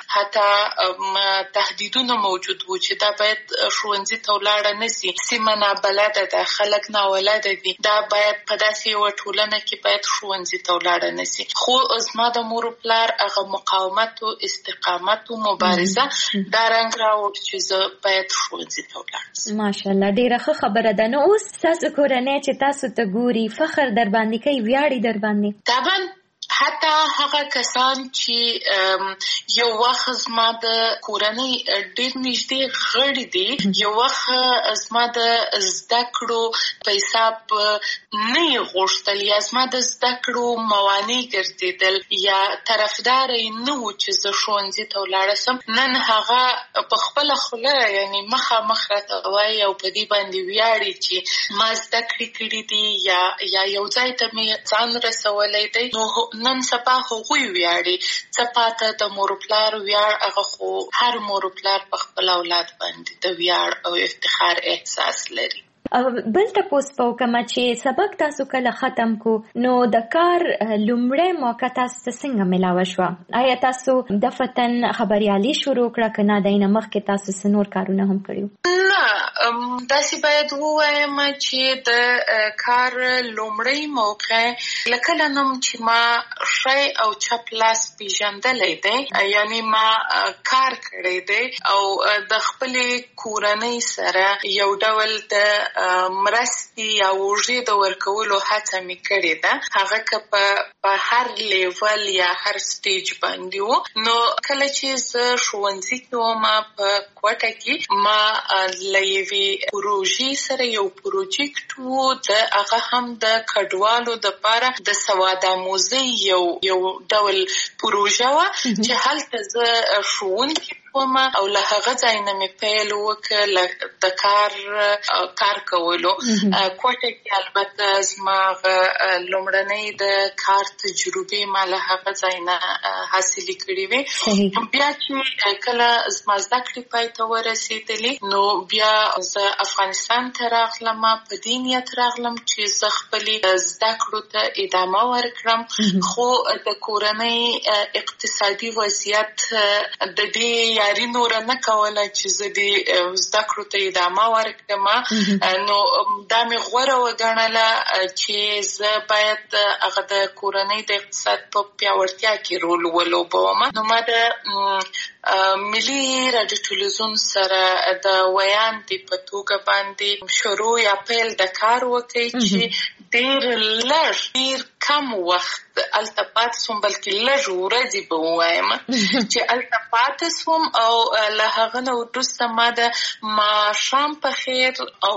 حتی تهدیدونه موجود وو چې دا باید ښوونځي ته ولاړه نسي، سیمه نابلده ده، خلک ناولده دي، دا باید په داسې یوه ټولنه کې باید ښوونځي ته ولاړه نسي. خو زما د مور او پلار هغه مقاومت او استقامت او مبارزه دا رنګ راوړ چې زه باید ښوونځي ته ولاړم. ماشاءالله ډیره ښه خبره ده. نو اوس تاسو کورنۍ چې تاسو ته ګوري فخر در باندې کوي، ویاړي در باندې؟ طبعا حتی هغه کسان چې یو وخت زما د کورنۍ ډېر نږدې غړي دي، یو وخت زما د زده کړو په حساب نه یې غوښتل یا زما د زده کړو موانع ګرځېدل یا طرفدار یې نه و چې زه ښوونځي ته ولاړه سم، نن هغه په خپله خوله یعنې مخامخ راته وایي او په دې باندې ویاړي چې ما زده کړې کړي دي یا یو ځای ته مې ځان رسولی دی. نو نن سبا هغوی ویاړي، څه پاته د مور او پلار ویاړ، هغه خو هر مور او پلار په خپل اولاد باندې د ویاړ او افتخار احساس لري. بل تاسو په کومه چې سبق تاسو کله ختم کو نو د کار لومړی موقع تاسو ته څنګه ملاوه شوه؟ آیا تاسو د فتن خبريالي شروع کړه که نه دینه مخکې تاسو سنور کارونه هم کړیو؟ نه، داسې باید ووایم چې د کار لومړی موقع لکه نوم چې ما ښی او چپ لاس پیژندلی دی، یعنی ما کار کړی دی او د خپلې کورنۍ سره یو ډول د مرستې یا وږې د ورکولو هڅه مې کړې ده، هغه که په هر لیول یا هر سټیج باندې و. نو کله چې زه ښوونځي کې وم په کوټه کې، ما له یوې پروژې سره یو پروجیکټ و، د هغه هم د کډوالو دپاره د سوادآموزۍ یو ډول پروژه وه چې هلته زه ښوونکې وم او له هغه ځای نه مې پیل وکړ د کار کولو. کوټه کې البته زما لومړنۍ د کار تجربې ما له هغه ځای نه حاصلې کړې وې. بیا چې کله زما زده کړې پای ته ورسېدلې نو بیا زه افغانستان ته راغلم، په دې نیت راغلم چې زه خپلې زده کړو ته ادامه ورکړم، خو د کورنۍ اقتصادي وضعیت د دې یاري نوره نه کوله چې زه دې زده کړو ته ادامه ورکړم. نو دا مې غوره وګڼله چې زه باید هغه د کورنۍ د اقتصاد په پیاوړتیا کې رول ولوبوم. نو ما د ملي راډیو ټلویزیون سره د ویاندې په توګه باندې شروع یا پیل د کار وکړي چې ډېر کم وخت التپات سوم بلکې لږ ورځې به ووایم چې التپات سوم او له هغه نه وروسته ما د ماښام په خیر او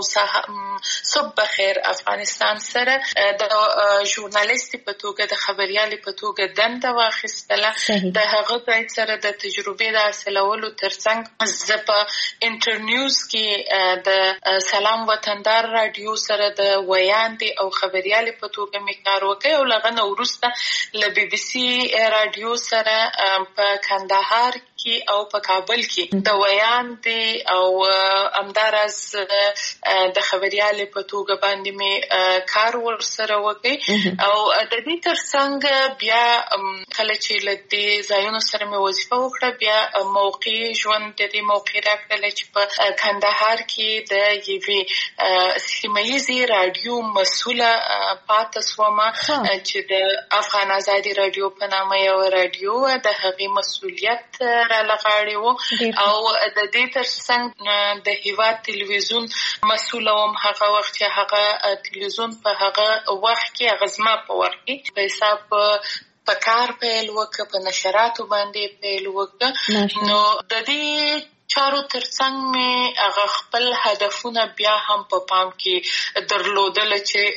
صبح په خیر افغانستان سره د ژورنالیستي په توګه د خبريالي په توګه دنده واخیستله. د هغه ځای سره د تجربې د حاصلولو ترڅنګ زه په انټرنیوز کې د سلام وطندار رادیو سره د ویاندې او خبريالي په توګه مې کار وکړ او لغه نه وروسته له بي بي سي رادیو سره په کندهار کې او په کابل کې د ویاندې او همداراز د خبريالي په توګه باندې مې کار ورسره وکړ او د دې ترڅنګ بیا کله چې له دې ځایونو سره مې وظیفه وکړه بیا موقع ژوند د دې موقع راکړله چې په کندهار کې د یوې سیمه ییزې رادیو مسؤله پاتې شوم چې د افغان ازادي رادیو په نامه یو رادیو د هغې مسؤلیت را لغاړی وو او د دې ترڅنګ د هیواد تلویزیون مسؤله وم هغه وخت چې هغه تلویزیون په هغه وخت کې هغه زما په وخت کې په حساب په کار پیل وکړه په نشراتو باندې پیل وکړه. نو د دې چارو ترڅنګ مې هغه خپل هدفونه بیا هم په پام کې درلودل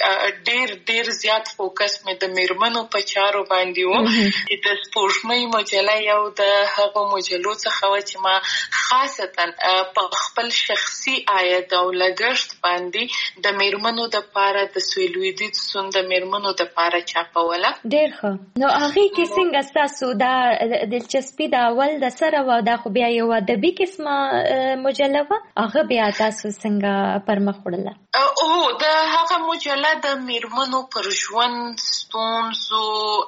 چې ډیر زیات فوکس مې د میرمنو په چارو باندې وو چې د سپوږمۍ مجله یو د هغو مجلو څخه و چې ما خاصتا په خپل شخصي عاید او لګښت باندې د میرمنو د پاره د سویلویدي سون د میرمنو د پاره چاپوله. ډیر ښه. نو هغه کې څنګه تاسو دا دلچسپي د اول د سره و دا خو بیا یو ادبي قسم مجله و هغه بیا تاسو څنګه پرمخ وړله؟ او د هغه مجله د میرمنو پر ژوند ستونزو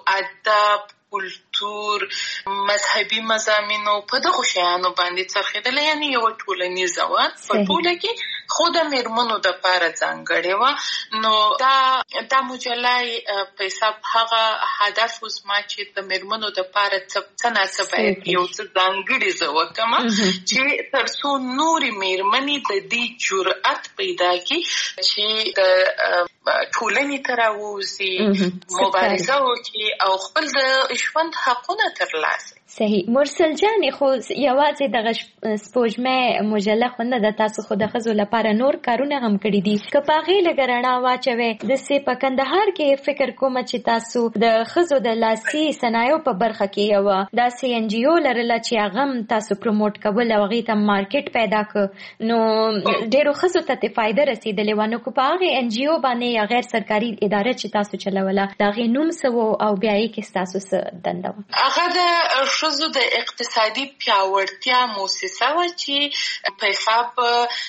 ادب کلتور مذهبي مضامینو په دغه شیانو باندې څرخېدله یعنی یو ټولنیزه وه په ټوله کې خو د میرمنو د پاره ځانګړې وه. نو دا مجله په حساب هغه هدف و زما چې د میرمنو د پاره څه ناڅه باید یو څه ځانګړي زه وکړم چې تر څو نورې میرمنې د دې جرأت پیدا کړي چې د ټولنې ته راووځي مبارزه وکړي او خپل د ژوند حقونه ترلاسه. صحیح. مرسل جانې خو یوازې دغه سپوږمۍ مجله خو نه ده تاسو خو د ښځو لپاره نور کارونه هم کړي دي که په هغې لږه رڼا واچوئ. داسې په کندهار کې فکر کومه چې تاسو د ښځو د لاسي صنایعو په برخه کې یوه داسې NGO لرله چې هغه هم تاسو پروموټ کول او هغې ته مارکیټ پیدا کړ نو ډېرو ښځو ته فایده رسېدلې وه. نو که په هغې NGO باندې یا غیر سرکاري اداره چې تاسو چلوله د هغې نوم څه و او بیا یې کې ستاسو څه دنده وه؟ هغه د ښځو د اقتصادي پیاوړتیا موسسه وه چې په حساب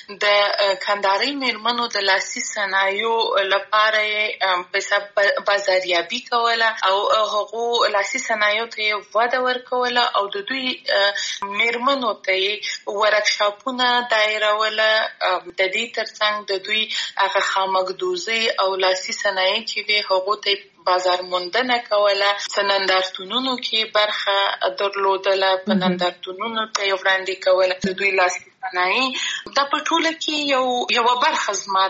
د کندهاري میرمنو د لاسي صنایعو لپاره یې په حساب بازاریابي کوله او هغو لاسي صنایعو ته یې وده ورکوله او د دوی میرمنو ته یې ورکشاپونه دایروله. د دې ترڅنګ د دوی هغه خامکدوزي او لاسي صنایع چې وې هغو ته بازار موندنه کوله. په نندارتونونو کې برخه درلودله په نندارتونونو ته یې وړاندې کوله د دوی لاسي صنایع. دا په ټوله کې یوه برخه زما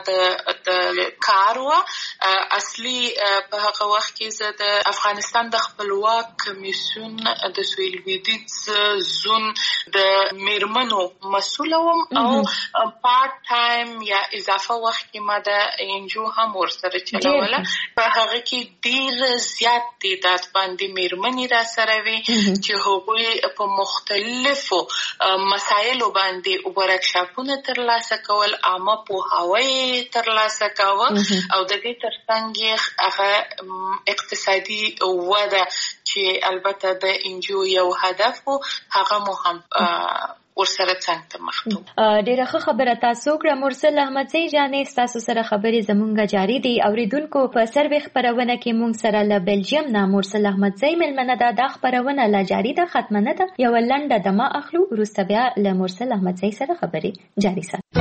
د کار وه. اصلي په هغه وخت کې زه د افغانستان د خپلواک کمیسیون د سویل لویدیځ زون د میرمنو مسؤله وم او پارت ټایم یا اضافه وخت کې ما د NGO هم ورسره چلوله. په هغه کې ډېر زیات تعداد باندې میرمنې را سره وې چې هغوی په مختلفو مسایلو باندې ورکشاپونه ترلاسه کول عامه پوهاوی ترلاسه کاوه او د دې ترڅنګ یې هغه اقتصادي وده چې البته د NGO یو هدف و هغه مو هم ورسره څنګه ته مخته. ډېره ښه خبره تاسو کړه مرسل احمدزی جانې. ستاسو سره خبرې زمونږ جاري دي. اوریدونکو په سروې خپرونه کې مونږ سره له بلجیم نه مرسل احمدزی مېلمنه ده. دا خپرونه لا جاري ده ختمه نه ده. یوه لنډه دمه اخلو وروسته بیا له مرسل احمدزی سره خبرې جاري ساتو.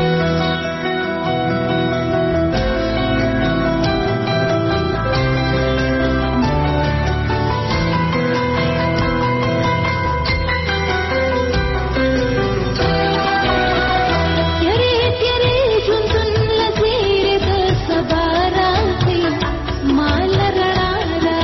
माल रड़ा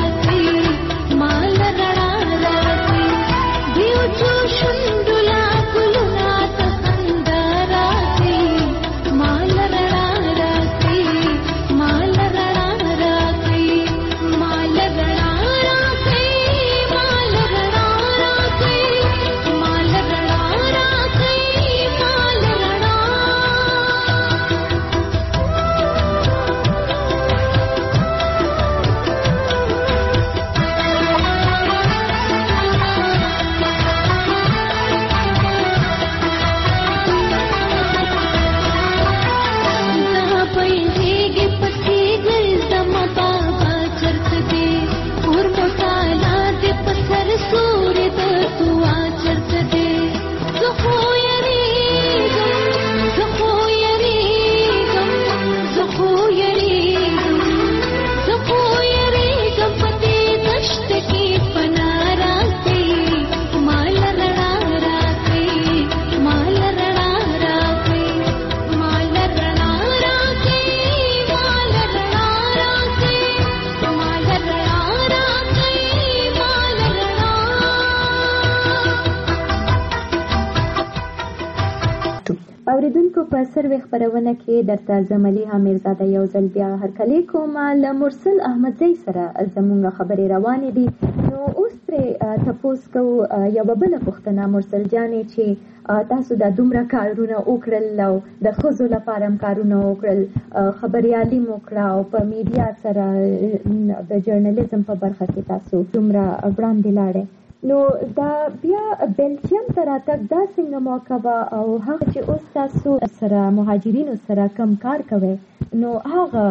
اوریدونکو په سروي خبرونه کې درته زملي حمیرزاده یو ځل بیا هرکلی کوم. له مرسل احمدزی سره زموږ خبرې روانې دي. نو اوس پرې تپوس کوو یوه بله پوښتنه مرسل جانې چې تاسو دا دومره کارونه وکړل او د ښځو لپاره هم کارونه وکړل، خبریالي مو کړه او په میډیا سره د جرنالیزم په برخه کې تاسو دومره وړاندې لاړئ. نو دا بیا بلجیم ته راتګ دا څنګه موقع وه او هغه چې اوس تاسو سره مهاجرینو سره کم کار کوئ نو هغه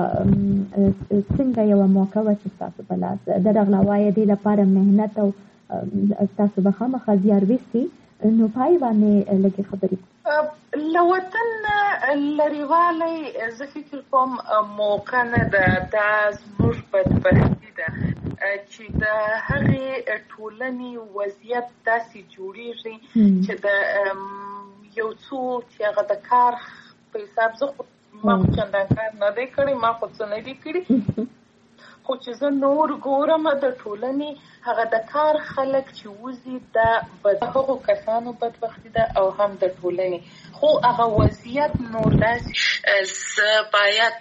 څنګه یوه موقع وه چې ستاسو په لاس درغله؟ وایه دې لپاره محنت او ستاسو به خامخا زیار ویستي، نو پای باندې لږې خبرې له وطن لرېوالی زه فکر کوم موقع نه ده، دا زموږ بدبختي ده چې د هغې ټولنې وضعیت داسې جوړېږي چې د یو څو چې هغه د کار په حساب زه خو ما خو چندان کار نه دی کړی، ما خو څه نه دی کړي، خو چې زه نور ګورم د ټولنې هغه د کار خلک چې وځي دا هغو کسانو بدبختي ده او هم د ټولنې. خو هغه وضعیت نور داسې زه باید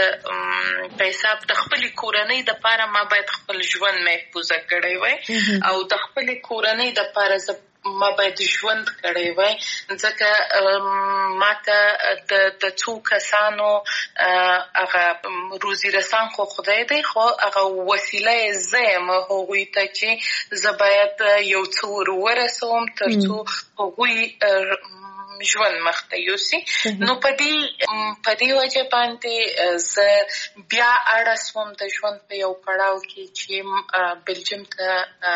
په حساب د خپلې کورنۍ دپاره ما باید خپل ژوند محفوظه کړی وی او د خپلې کورنۍ دپاره زه ما باید ژوند کړی وای، ځکه ما ته د څو کسانو هغه روزي رسان خو خدای دی، خو هغه وسیله یې زه یم هغوی ته چې زه باید یو څه ورسوم تر څو هغوی ژوند مخته یوسي. نو په دې وجه باندې زه بیا اړه سوم د ژوند په یو پړاو کې چې بلجیم ته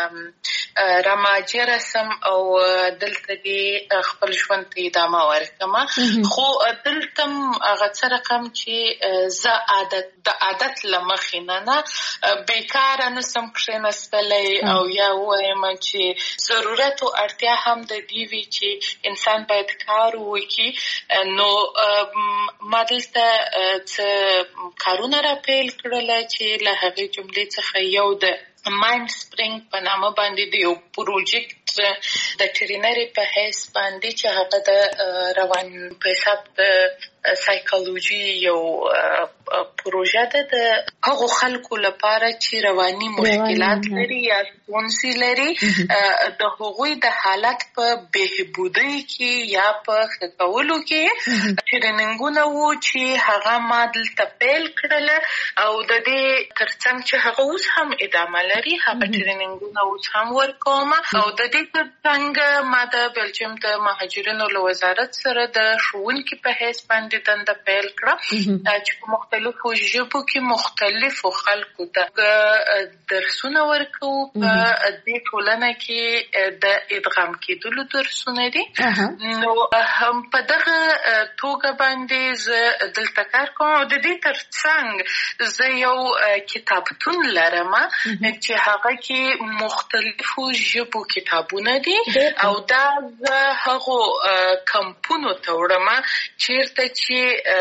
رامهاجره سم او دلته دې خپل ژوند ته ادامه ورکړم. خو دلته هغه څه رقم چې زه د عادت له مخې نه بیکاره نسم کښېنستلی او یا ووایم چې ضرورت او اړتیا هم د دې وي چې انسان باید کار وکړي. نو ما دلته څه کارونه راپیل کړل چې له هغې جملې څخه یو د مایند سپرینګ په نامه باندې د یو پروژیکټ د ټرینري په حیث باندې چې هغه د روان په حساب د سایکولوژي یو پروژه ده د هغو خلکو لپاره چې رواني مشکلات لري یا ستونزې لري، د هغوی د حالت په بهبودۍ کې یا په ښه کولو کې ټریننګونه وو چې هغه ما دلته پیل کړل او د دې ترڅنګ چې هغه اوس هم ادامه لري، هغه ټریننګونه اوس هم ورکوم او د دې ترڅنګ ما د بلجیم د مهاجرینو له وزارت سره د ښوونکي په حیث باندې دنده پیل کړه چې په مختلفو ژبو کې مختلفو خلکو ته درسونه ورکوو. په دې ټولنه کې د ادغام کېدلو درسونه دي. نو په دغه توګه باندې زه دلته کار کوم او د دې ترڅنګ زه یو کتابتون لرم چې هغه کې مختلفو ژبو کتابونه دي او دا زه هغو کمپونو ته وړم چیرته چې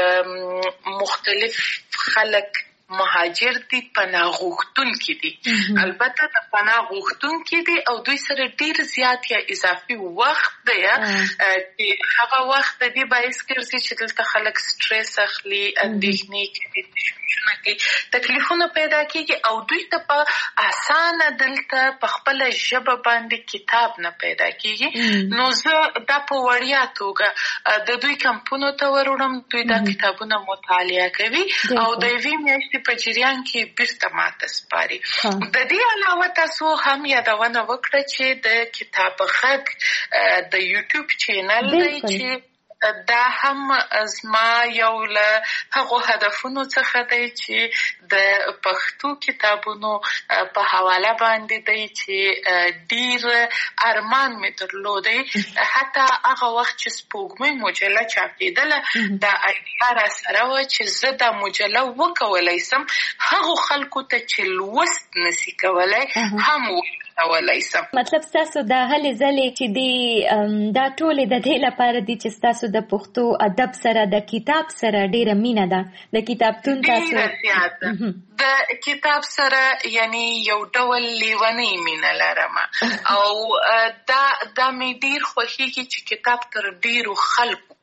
مختلف خلک مهاجر دي، پناه غوښتونکي دي، البته د پناه غوښتونکي دي او دوی سره ډیر زیات یا اضافي وخت دی چې هغه وخت د دې باعث ګرځي چې دلته خلک سټریس اخلي، اندېښنې کوي، تشویشونه کوي، تکلیفونه پیدا کېږي او دوی ته په اسانه دلته په خپله ژبه باندې کتاب نه پیدا کېږي. نو زه دا په وړیا توګه د دوی کمپونو ته وروړم، دوی دا کتابونه مطالعه کوي او د یوې میاشتې په جریان کې بیرته ماته سپاري. د دې علاوه تاسو هم یادونه وکړه چې د کتاب غږ د یوټیوب چینل دی چې دا هم زما یو له هغو هدفونو څخه دی چې د پښتو کتابونو په حواله باندې دی چې ډیر ارمان مې درلودی. حتی هغه وخت چې سپوږمۍ مجله چاپېدله دا ایډیا را سره وه چې زه دا مجله وکولی سم هغو خلکو ته چې لوست نسي کولی هم وکولی سم. مطلب ستاسو دا هلې ځلې چې دی دا ټولې د دې لپاره دي چې ستاسو د پښتو ادب سره د کتاب سره ډیره مینه ده، د کتابتون تاسو د کتاب سره یعنی یو ډول لیونی مینه لرم او دا مې ډیر خوښیږي چې کتاب تر ډیرو خلکو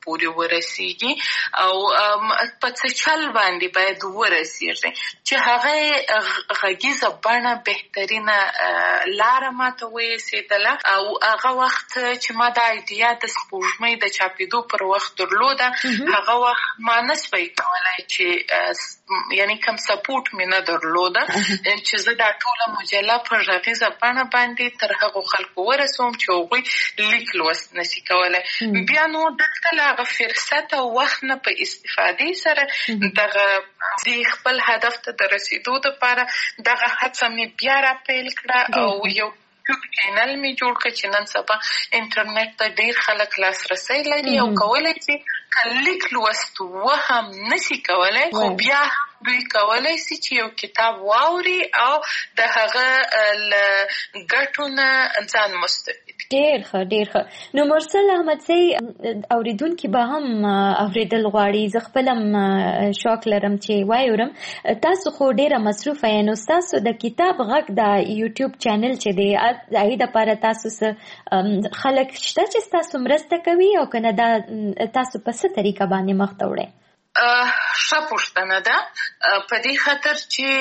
پورې ورسیږي او په څه چل باندې باید ورسیږي چې هغه غږیزه بڼه بهترینه لاره ماته ویسېدله او هغه وخت چې ما دا ایډیا د سپوږمۍ د چاپېدو پر وخت درلوده هغه وخت ما نسوی کولی چې یعنی کوم سپورټ مې نه درلوده چې زه دا ټوله مجله په غږیزه بڼه باندې تر هغو خلکو ورسوم چې هغوی لیک لوست نشي کولی بیا نو دلته له هغه فرصت او وخت نه په استفادې سره دغه خپل هدف ته د رسېدو دپاره دغه هڅه مې بیا راپیل کړه او یو یوټیوب چینل مې جوړ کړ چې نن سبا انټرنیټ ته ډېر خلک لاسرسی لري او کولی شي که لیک لوست هم نشي کولی خو بیا دوی کولی شي چې یو کتاب واوري او د هغه له ګټو نه ځان مستفید ډېر ښه نو مرسل احمدزی اوریدونکي به هم اورېدل غواړي زه خپل هم شوق لرم چې واورم تاسو خو ډېره مصروفه یې نو ستاسو د کتاب غږ د یوټیوب چینل چې دی هغې دپاره تاسو څه خلک شته چې ستاسو مرسته کوي او که نه دا تاسو په څه طریقه باندې مخته وړئ ښه پوښتنه ده په دې خاطر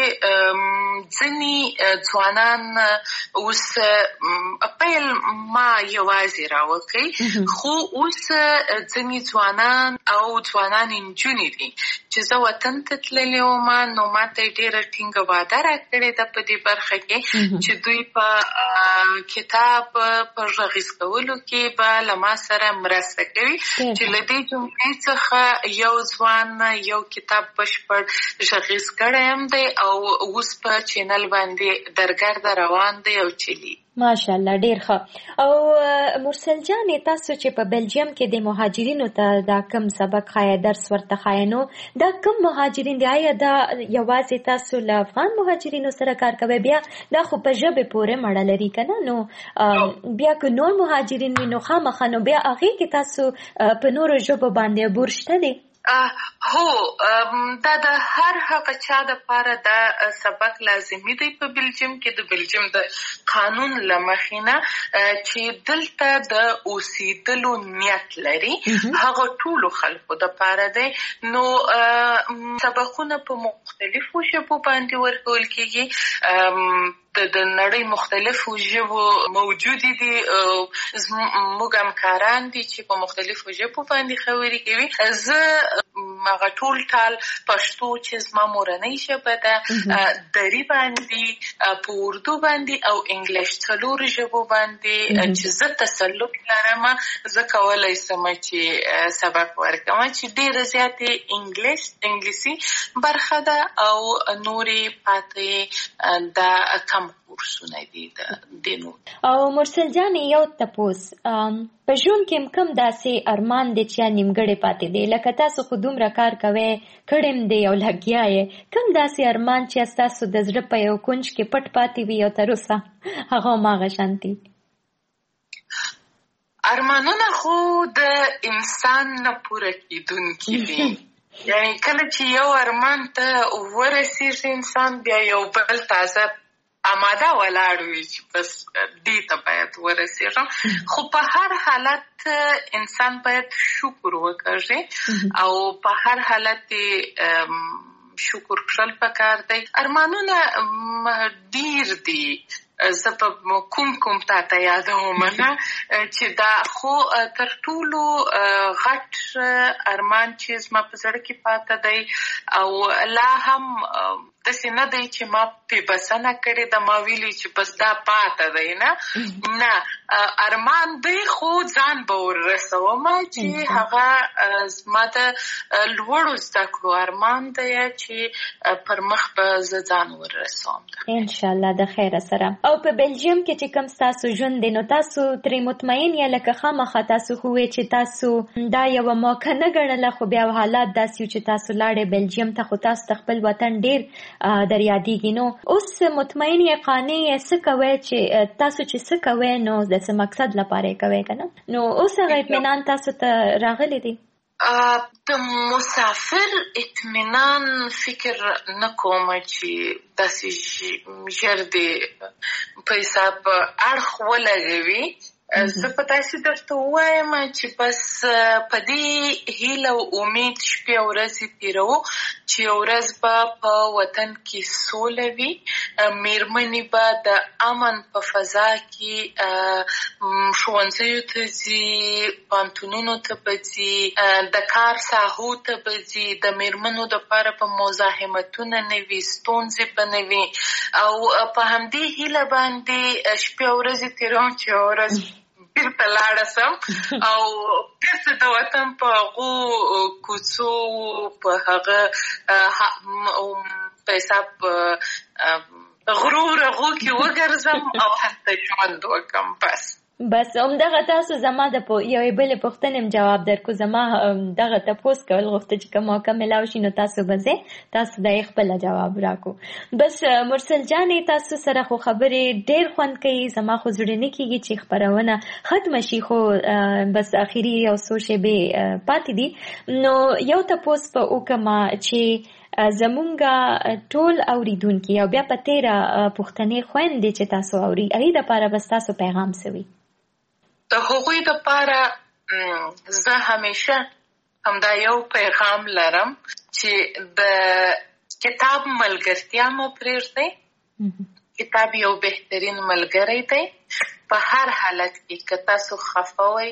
چې ځینې ځوانان اوس پیل ما یوازې راوکړئ خو اوس ځینې ځوانان او ځوانان نجونې دي چې زه وطن ته تللې وم نو ما ته یې ډېره ټینګه وعده راکړې ده په دې برخه کې چې دوی په کتاب په غږیز کولو کې به له ما سره مرسته کوي چې له دې جملې څخه یو ځوان یو کتاب بشپړ غږیز کړی هم دی او اوس په چینل باندې درګرده روان دی او چلی ماشاءالله ډېر ښه او مرسل جانې تاسو چې په بلجیم کې د مهاجرینو ته دا کم سبق ښایي درس ورته ښایي نو دا کم مهاجرین دی آیا دا یوازې تاسو له افغان مهاجرینو سره کار کوئ بیا دا خو په ژبې پورې مړه لري که نه نو بیا که نور مهاجرین وي نو خامخا نو بیا هغې کې تاسو په نورو ژبو باندې عبور شته دی هو دا د هر هغه چا دپاره دا سبق لازمي دی په بلجیم کې د بلجیم د قانون له مخې نه چې دلته د اوسېدلو نیت لري هغه ټولو خلکو دپاره دی نو سبقونه په مختلفو ژبو باندې ورکول کېږي د نړۍ مختلفو ژبو موجودې دي موږ همکاران دي چې په مختلفو ژبو باندې خبرې کوي زه هغه ټول ټال پښتو چې زما مورنۍ ژبه ده دري باندې په اردو باندې او انګلیش څلورو ژبو باندې چې زه تسلط لرم زه کولی شم چې سبق ورکړم چې ډېره زیاتې انګلیسي برخه ده او نورې پاتې دا کم کورسونه دي د نور او مرسل جانې یو تپوس په ژوند کې کوم داسې ارمان دی چې نیمګړی پاتې دی لکه تاسو خو دومره کار کوئ کړی م دی او لګیا یې کوم داسې ارمان چې ستاسو د زړه په یو کونج کې پټ پاتې وي او تر اوسه هغه هماغه شانتي ارمانونه خو د انسان نه پوره کېدونکي دي یعنې کله چې یو ارمان ته ورسېږي انسان بیا یو بل تازه آماده ولاړ وي چې بس دې ته باید ورسېږم خو په هر حالت انسان باید شکر وکړي او په هر حالت شکر کړل پکار دی ارمانونه ډېر دي زه په کوم تاته یادوم نه چې دا خو تر ټولو غټ ارمان چې زما په زړه کې پاته دی او لا هم داسې نه دی چې ما پې بسنه کړې ده ما ویلي چې بس دا پاته دی نه ارمان دی خو ځان به وررسوم چې هغه زما د لوړو زده کړو ارمان دی چې پر مخ به زه ځان وررسوم انشاءالله د خیره سره او په بلجیم کې چې کوم ستاسو ژوند دی نو تاسو ترې مطمئن یا لکه خامخا تاسو خو وی چې تاسو دا یوه موقع نه ګڼله خو بیا حالات داسې چې تاسو لاړې بلجیم ته خو تاسو ته خپل وطن ډېر در یادېږي نو اوس مطمئن یې قانع یې څه کوئ چې تاسو چې څه کوئ نو د څه مقصد لپاره یې کوئ که نه نو اوس هغه اطمینان تاسو ته راغلی دی د مسافر اطمینان فکر نه کوم چې داسې ژر د په حساب اړخ ولګوي زه په تاسو درته وایم چې بس په دې هیله او امید شپې او ورځې تیرو چې ورځ به په وطن کې سوله وي، میرمنې به د امن په فضا کې ښوونځیو ته ځي، پوهنتونونو ته به ځي، د کار ساحو ته به ځي، د میرمنو دپاره به مزاحمتونه نه وي، ستونزې به نه وي. او په همدې هیله باندې شپې او ورځې تیروم چې ورځ بیرته لاړه سم او بیرته د وطن په هغو کوڅو په هغه په حساب غرور هغو کې وګرځم او هلته ژوند وکړم. بس همدغه تاسو زما د یوې بلې پوښتنې جواب درکو. زما دغه تپوس کول غوښته چې که موقع میلاو شي نو تاسو به ځئ، تاسو د یې خپله جواب راکو. بس مرسل جانې تاسو سره خو خبرې ډېر خوند کوي، زما خو زړه نه کېږي چې خپرونه ختمه شي، خو بس اخري یو څو شیبې پاتې دي. نو یو تپوس په وکړمه چې زمونږه ټول اوریدونکي او بیا په تیره پوښتنې خویندې چې تاسو اوري هغې دپاره بس تاسو پیغام څه وي؟ د هغوی دپاره زه همیشه همدا یو پیغام لرم چې د کتاب ملګرتیا مه پرېږدئ. کتاب یو بهترین ملګری دی په هر حالت کې. که تاسو خفه وئ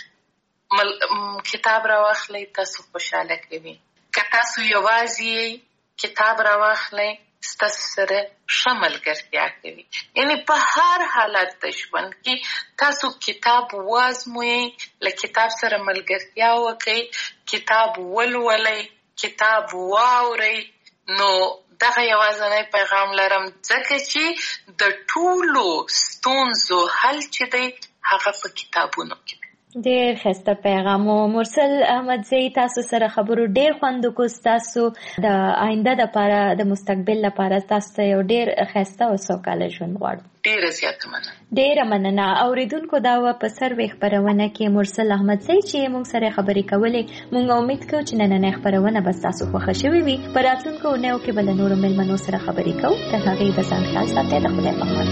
کتاب راواخلئ، تاسو خوشحاله کوي. که تاسو یوازې کتاب راواخلئ ستاسو سره ښه ملګرتیا کوي. یعنی په هر حالت د ژوند کې تاسو کتاب وازموئ، له کتاب سره ملګرتیا وکړئ، کتاب ولولئ، کتاب واورئ. نو دغه یوازینی پیغام لرم ځکه چې د ټولو ستونزو حل چې دی هغه په کتابونو کې دی. ډېر ښایسته پیغام و. مرسل احمدزی تاسو سره خبرو ډېر خوند وکړو. ستاسو د آینده دپاره د مستقبل لپاره تاسو ته یو ډېر ښایسته او سوکاله ژوند غواړو. ډېره زیاته مننه. ډېره مننه. اوریدونکو دا وه په سروې خپرونه کې مرسل احمدزی چې موږ سره خبرې کولې. موږ امید کوو چې نننۍ خپرونه به ستاسو خوښه شوې وي. په راتلونکو اونیو کې به له نورو مېلمنو سره خبرې کوو. تر هغې به ځان خیال ساتئ. د خدای په امان.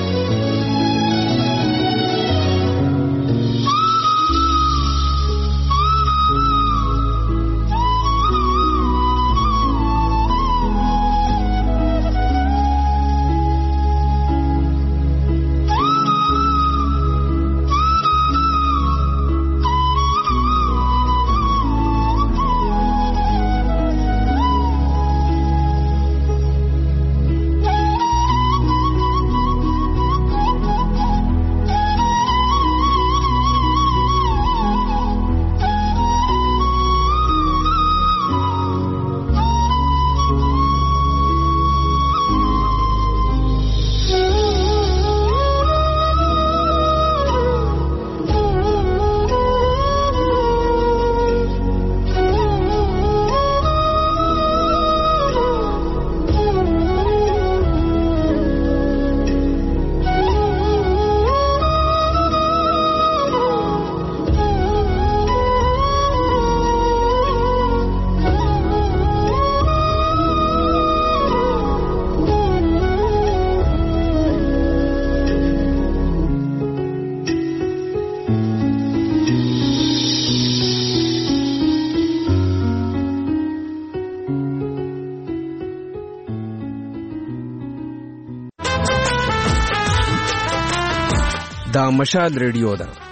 دا مشال ریډیو ده